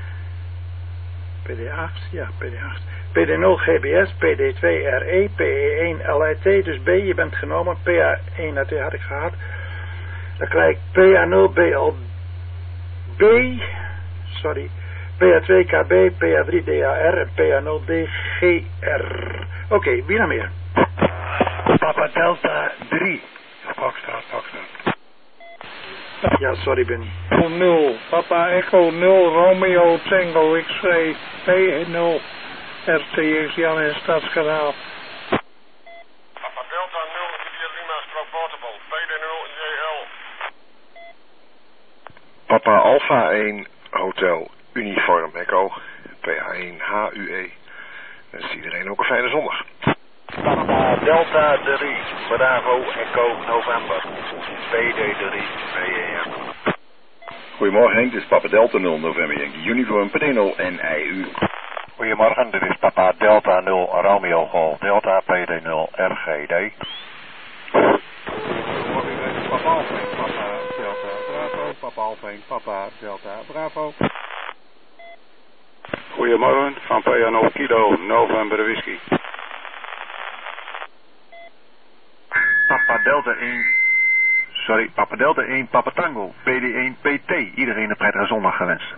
P D acht, ja, P D acht. P D nul G B S, P D twee R E, P E één L I T, dus B, je bent genomen. P A één A T had ik gehad. Dan krijg ik P A nul B L B, sorry, P A twee K B, P A drie D A R en P A nul D G R. Oké, okay, wie nog meer? Papa Delta drie, Foxtrot, Foxtrot. Ja, sorry Benny. nul, Papa Echo nul, Romeo Tango X-ray, P nul, R T X Jan en Stadskanaal. Papa Delta nul, India Lima Stroke Portable, P D nul J L. Papa Alpha één, Hotel Uniform Echo, P A één H U E. Wens iedereen ook een fijne zondag. Papa Delta drie, Bravo Echo November, P D drie V E M. Goedemorgen Henk, dit is Papa Delta nul, November Yankee Uniform, P D nul en I U. Goedemorgen, dit is Papa Delta nul, Romeo Golf, Delta P D nul R G D. Papa Alpha één, Papa Delta Bravo, Papa Alpha één, Papa Delta Bravo. Goedemorgen, van P A nul Kilo, November Whisky. Papa Delta één, sorry, Papa Delta één, Papa Tango, P D één P T. Iedereen een prettige zondag gewenst.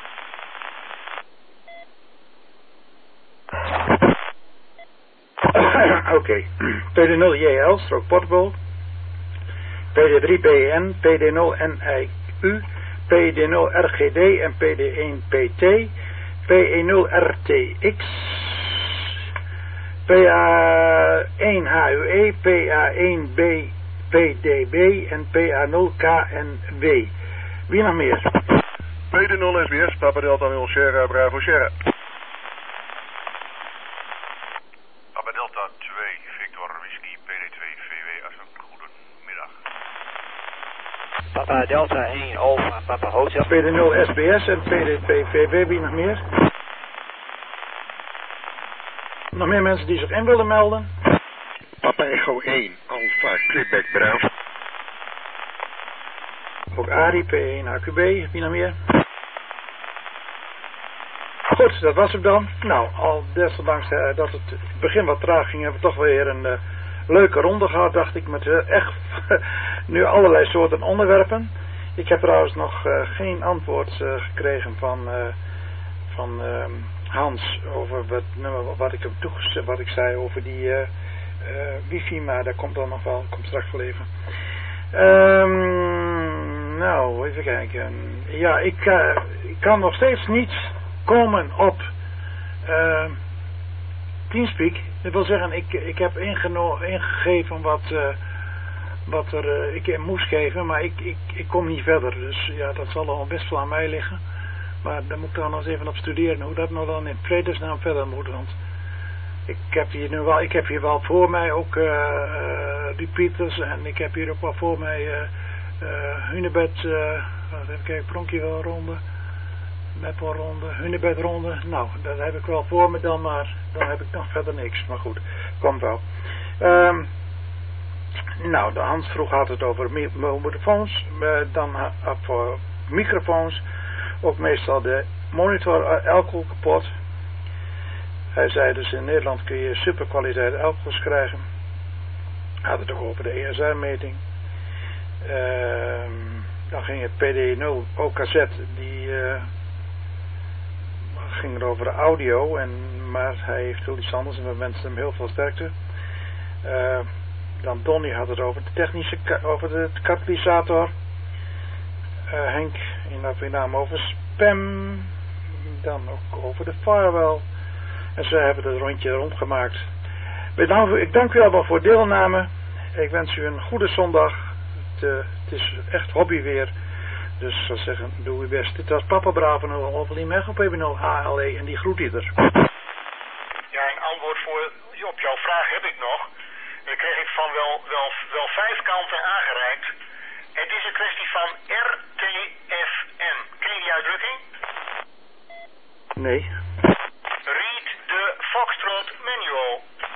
Oké, okay. P D nul J L, Stroke Portable, P D drie B N, P D nul N I U, P D nul R G D en P D één P T, P E nul R T X, P A één H U E, P A één B P D B en P A nul K N W. Wie nog meer? P D nul S B S, Papa Delta nul Sierra Bravo Sierra. Papa Delta twee, Victor Whisky, P D twee V W Assen. Goedemiddag. Papa Delta één, Alpha, Papa Hotel. P D nul S B S en P D twee V W. Wie nog meer? Nog meer mensen die zich in willen melden? Papa Echo één, Alpha Quebec Bravo. Ook Arie, P één A Q B. Wie nog meer? Goed, dat was het dan. Nou, al desondanks uh, dat het begin wat traag ging, hebben we toch weer een uh, leuke ronde gehad, dacht ik, met uh, echt nu allerlei soorten onderwerpen. Ik heb trouwens nog uh, geen antwoord uh, gekregen van, uh, van uh, Hans over wat, wat ik hem toegezegd, wat ik zei over die uh, uh, wifi, maar dat komt dan nog wel, komt straks wel even. Um, nou, even kijken. Ja, ik, uh, ik kan nog steeds niet komen op uh, Teamspeak. Dat wil zeggen, ik, ik heb ingeno- ingegeven wat, uh, wat er, uh, ik moest geven, maar ik, ik, ik kom niet verder. Dus ja, dat zal al best wel aan mij liggen. Maar daar moet ik dan nog eens even op studeren hoe dat nou dan in vredesnaam verder moet. Want ik heb hier nu wel, ik heb hier wel voor mij ook uh, uh, repeaters en ik heb hier ook wel voor mij uh, uh, Hunebed, uh, even kijken, Pronkje wel ronde. Meppelronde, hunebedronde. Nou, dat heb ik wel voor me dan, maar dan heb ik nog verder niks. Maar goed, komt wel. Um, nou, de Hans vroeg had het over microfoons. Uh, dan uh, voor microfoons. Ook meestal de monitor uh, alcohol kapot. Hij zei dus in Nederland kun je superkwaliteit alcohols krijgen. Hij had het ook over de E S R-meting. Uh, dan ging het P D nul O K Z, die uh, ging er over de audio, en, maar hij heeft heel iets anders en we wensen hem heel veel sterkte. Uh, dan Donnie had het over de technische, over de katalysator. Uh, Henk in naam over spam. Dan ook over de firewall. En ze hebben het rondje rondgemaakt. Ik dank u allemaal voor deelname. Ik wens u een goede zondag. Het, uh, het is echt hobby weer. Dus ik zou zeggen, doe uw best. Dit was Papa Bravo nul Alpha Mega P B nul A L E en die groet ieder. Ja, een antwoord voor, op jouw vraag heb ik nog. Dat kreeg ik van wel, wel, wel vijf kanten aangereikt. Het is een kwestie van R T F M. Ken je die uitdrukking? Nee. Read the Foxtrot Manual.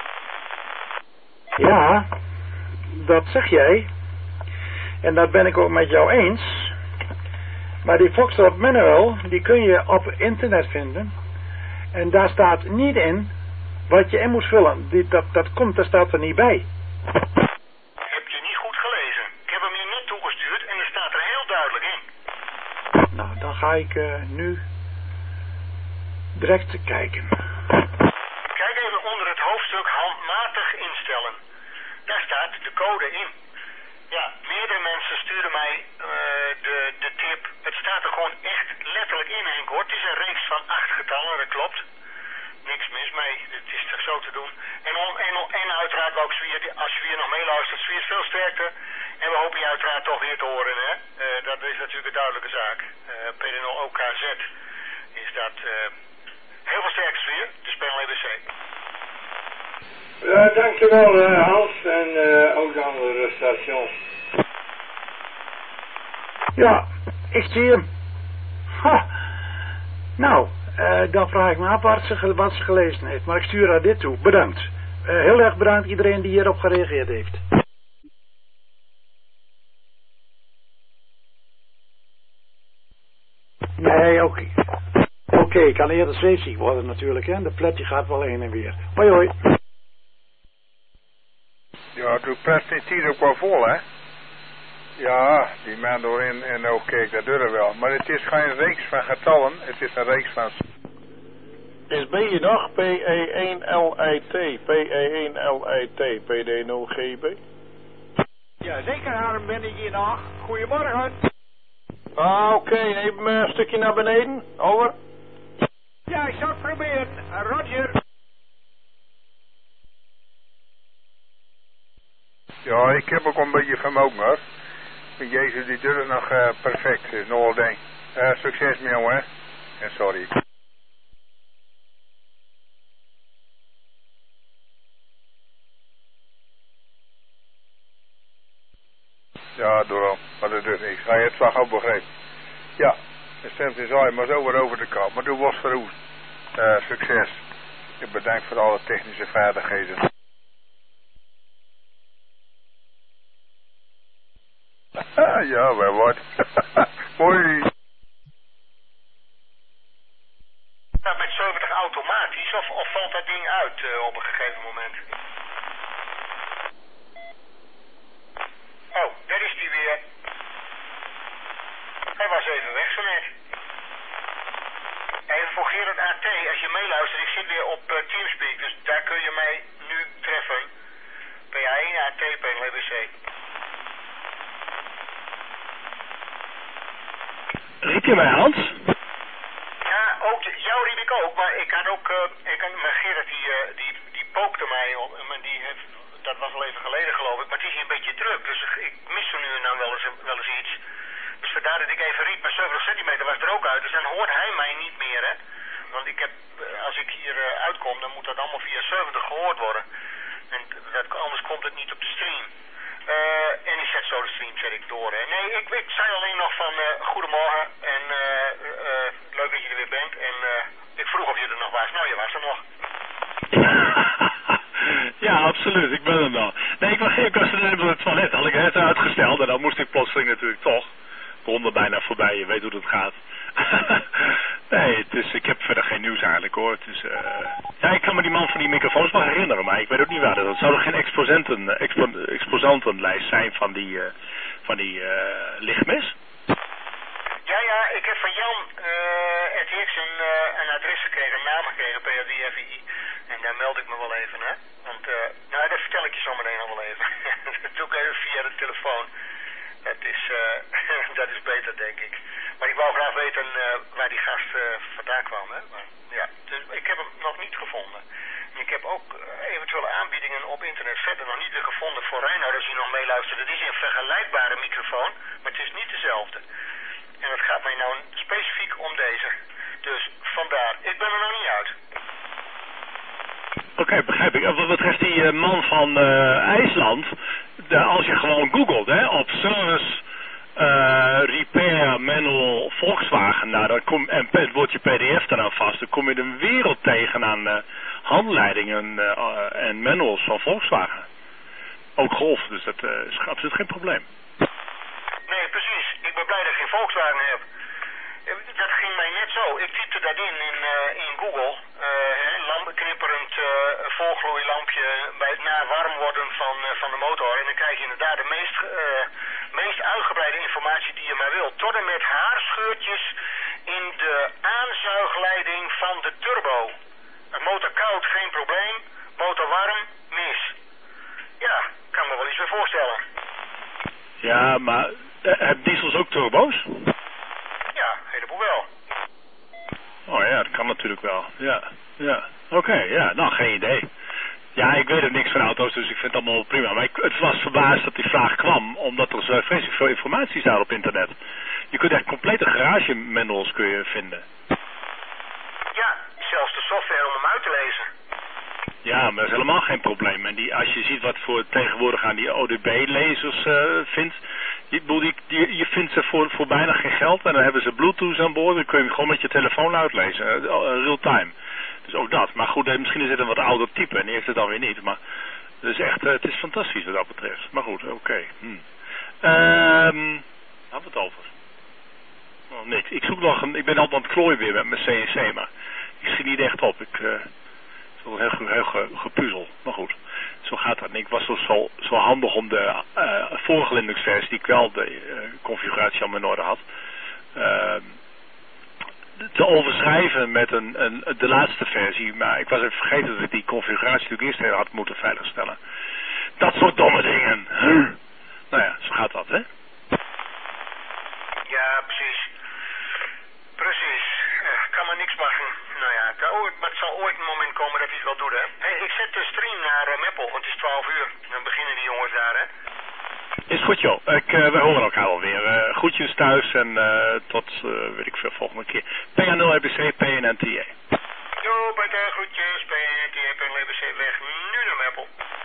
Ja, dat zeg jij. En dat ben ik ook met jou eens. Maar die Foxtrot Manual, die kun je op internet vinden. En daar staat niet in wat je in moet vullen. Die, dat, dat komt, daar staat er niet bij. Heb je niet goed gelezen. Ik heb hem je net toegestuurd en er staat er heel duidelijk in. Nou, dan ga ik uh, nu direct kijken. Kijk even onder het hoofdstuk handmatig instellen. Daar staat de code in. Ja, meerdere mensen sturen mij uh, de, de tip. Het staat er gewoon echt letterlijk in, Henk, hoor. Het is een reeks van acht getallen, dat klopt. Niks mis mee, het is toch zo te doen. En, on, en, en uiteraard ook Zwier, als je weer nog meeluistert, Zwier, veel sterkte. En we hopen je uiteraard toch weer te horen, hè. Uh, dat is natuurlijk een duidelijke zaak. Uh, P D nul O K Z is dat. Uh, heel veel sterkte, Zwier, de Spel E B C. Ja, dankjewel uh, Hans en uh, ook de andere stations. Ja, ik zie hem. Ha. Nou, uh, dan vraag ik me af wat ze, wat ze gelezen heeft. Maar ik stuur haar dit toe. Bedankt. Uh, heel erg bedankt iedereen die hierop gereageerd heeft. Nee, oké. Okay. Oké, okay, ik kan eerder zeeziek worden natuurlijk, hè. De plet die gaat wel heen en weer. Hoi hoi. Ja, de pret is hier ook wel vol, hè. Ja, die man doorin en ook kijk, dat doet er wel. Maar het is geen reeks van getallen, het is een reeks van... Is B je nog? P E één L I T, P E één L I T, P D nul G B? Ja, zeker Harm, ben ik hier nog. Goedemorgen. Ah, oké, okay. Even een stukje naar beneden, over. Ja, ik zal het proberen, Roger. Ja, ik heb ook een beetje vermogen, hoor. Jezus, die doet het nog uh, perfect, is nogal ding. Uh, succes met jou, hè. En sorry. Ja, door maar dat doet niks. Ga je het zag ook begrepen. Ja, het stemt in zaai, maar zo weer over de kant. Maar doe was verhoed. Uh, succes. Ik bedank voor alle technische vaardigheden. Ja, wel wat. Hoi. Nou, met zeventig automatisch, of, of valt dat ding uit uh, op een gegeven moment? Oh, daar is die weer. Hij was even weg zo net. Even voor Gerard A T, als je meeluistert, ik zit weer op uh, Teamspeak, dus daar kun je mij nu treffen. P A één A T, P L B C. Riep je mij, Hans? Ja, ook, jou riep ik ook, maar ik had ook, uh, ik had, maar Gerard die, uh, die, die pookte mij, op, en die heeft, dat was al even geleden geloof ik, maar het is hier een beetje druk, dus ik, ik mis zo nu en dan wel eens, wel eens iets. Dus vandaar dat ik even riep, maar zeventig centimeter was er ook uit, dus dan hoort hij mij niet meer, hè. Want ik heb, als ik hier uh, uitkom, dan moet dat allemaal via zeventig gehoord worden. En dat, anders komt het niet op de stream. Uh, en ik zet zo de stream zet ik door. Hè. Nee, ik, ik zei alleen nog van uh, goedemorgen en uh, uh, leuk dat je er was. Nou, je was er nog. Ja, absoluut. Ik ben er nog. Nee, ik was, ik was er in het toilet. Had ik het uitgesteld en dan moest ik plotseling natuurlijk toch. Ronde bijna voorbij. Je weet hoe dat gaat. Nee, het is, ik heb verder geen nieuws eigenlijk hoor. Het is, uh... ja, ik kan me die man van die microfoons wel herinneren, maar ik weet ook niet waar. Dat zou er geen exposenten, expo, exposantenlijst zijn van die, uh, van die uh, lichtmis? Ja, ja, ik heb van Jan uh, R T X een, uh, een adres gekregen, een naam gekregen, P H drie F I I. En daar meld ik me wel even, hè. Want, uh, nou, dat vertel ik je zo meteen al wel even. Dat doe ik even via de telefoon. Dat is, uh, dat is beter, denk ik. Maar ik wou graag weten uh, waar die gast uh, vandaan kwam, hè. Maar, ja, dus ik heb hem nog niet gevonden. En ik heb ook uh, eventuele aanbiedingen op internet verder nog niet weer gevonden voor Reinoud, als hij nog meeluistert. Het is een vergelijkbare microfoon, maar het is niet dezelfde. En het gaat mij nou specifiek om deze. Dus vandaar, ik ben er nog niet uit. Oké, okay, begrijp ik. Wat betreft die uh, man van uh, IJsland, de, als je gewoon googelt, hè, op service uh, repair manual Volkswagen, nou, dan kom, en het woordje P D F daaraan vast, dan kom je een wereld tegen aan uh, handleidingen uh, uh, en manuals van Volkswagen. Ook Golf, dus dat uh, is absoluut geen probleem. Nee, precies. Ik ben blij dat ik geen Volkswagen heb. Dat ging mij net zo. Ik typte dat in in, uh, in Google. Uh, lamp, knipperend uh, volgloeilampje bij het na warm worden van, uh, van de motor. En dan krijg je inderdaad de meest, uh, meest uitgebreide informatie die je maar wilt. Tot en met haarscheurtjes in de aanzuigleiding van de turbo. Een motor koud, geen probleem. Motor warm, mis. Ja, kan me wel iets meer voorstellen. Ja, maar uh, hebben diesels ook turbo's? Ja, een heleboel wel. Oh ja, dat kan natuurlijk wel. Ja, ja. Oké, okay, ja, nou geen idee. Ja, ik weet er niks van auto's, dus ik vind het allemaal prima. Maar ik, het was verbaasd dat die vraag kwam, omdat er zo vreselijk veel informatie staat op internet. Je kunt echt complete garage manuals kun je vinden. Ja, zelfs de software om hem uit te lezen. Ja, maar dat is helemaal geen probleem. En die, als je ziet wat voor tegenwoordig aan die O D B-lasers uh, vindt, die, die, die, je vindt ze voor, voor bijna geen geld en dan hebben ze Bluetooth aan boord, dan kun je hem gewoon met je telefoon uitlezen, uh, real time. Dus ook dat. Maar goed, misschien is het een wat ouder type en die heeft het dan weer niet. Maar het is echt, uh, het is fantastisch wat dat betreft. Maar goed, oké. Okay. Hm. Um, hadden we het over? Oh, niks. Ik zoek nog een, ik ben altijd aan het klooien weer met mijn C N C, maar ik schiet niet echt op. Ik... Uh, Zo heel, heel ge, gepuzzel. Maar goed, zo gaat dat. En ik was zo, zo, zo handig om de uh, vorige Linux versie, die ik wel de uh, configuratie aan mijn orde had, uh, te overschrijven met een, een, de laatste versie. Maar ik was even vergeten dat ik die configuratie natuurlijk eerst heel had moeten veiligstellen. Dat soort domme dingen. Huh? Nou ja, zo gaat dat, hè? Ja, precies. Precies. Ik kan maar niks maken. Nou ja, maar het zal ooit een moment komen dat hij het wel doet, hè. Hey, ik zet de stream naar uh, Meppel, want het is twaalf uur. Dan beginnen die jongens daar, hè. Is goed, joh. Ik, uh, we horen elkaar alweer. Uh, groetjes thuis en uh, tot, uh, weet ik veel, volgende keer. P H nul E B C, P N N T A. Jo, bij de groetjes, P N N T A, P N L E B C weg, nu naar Meppel.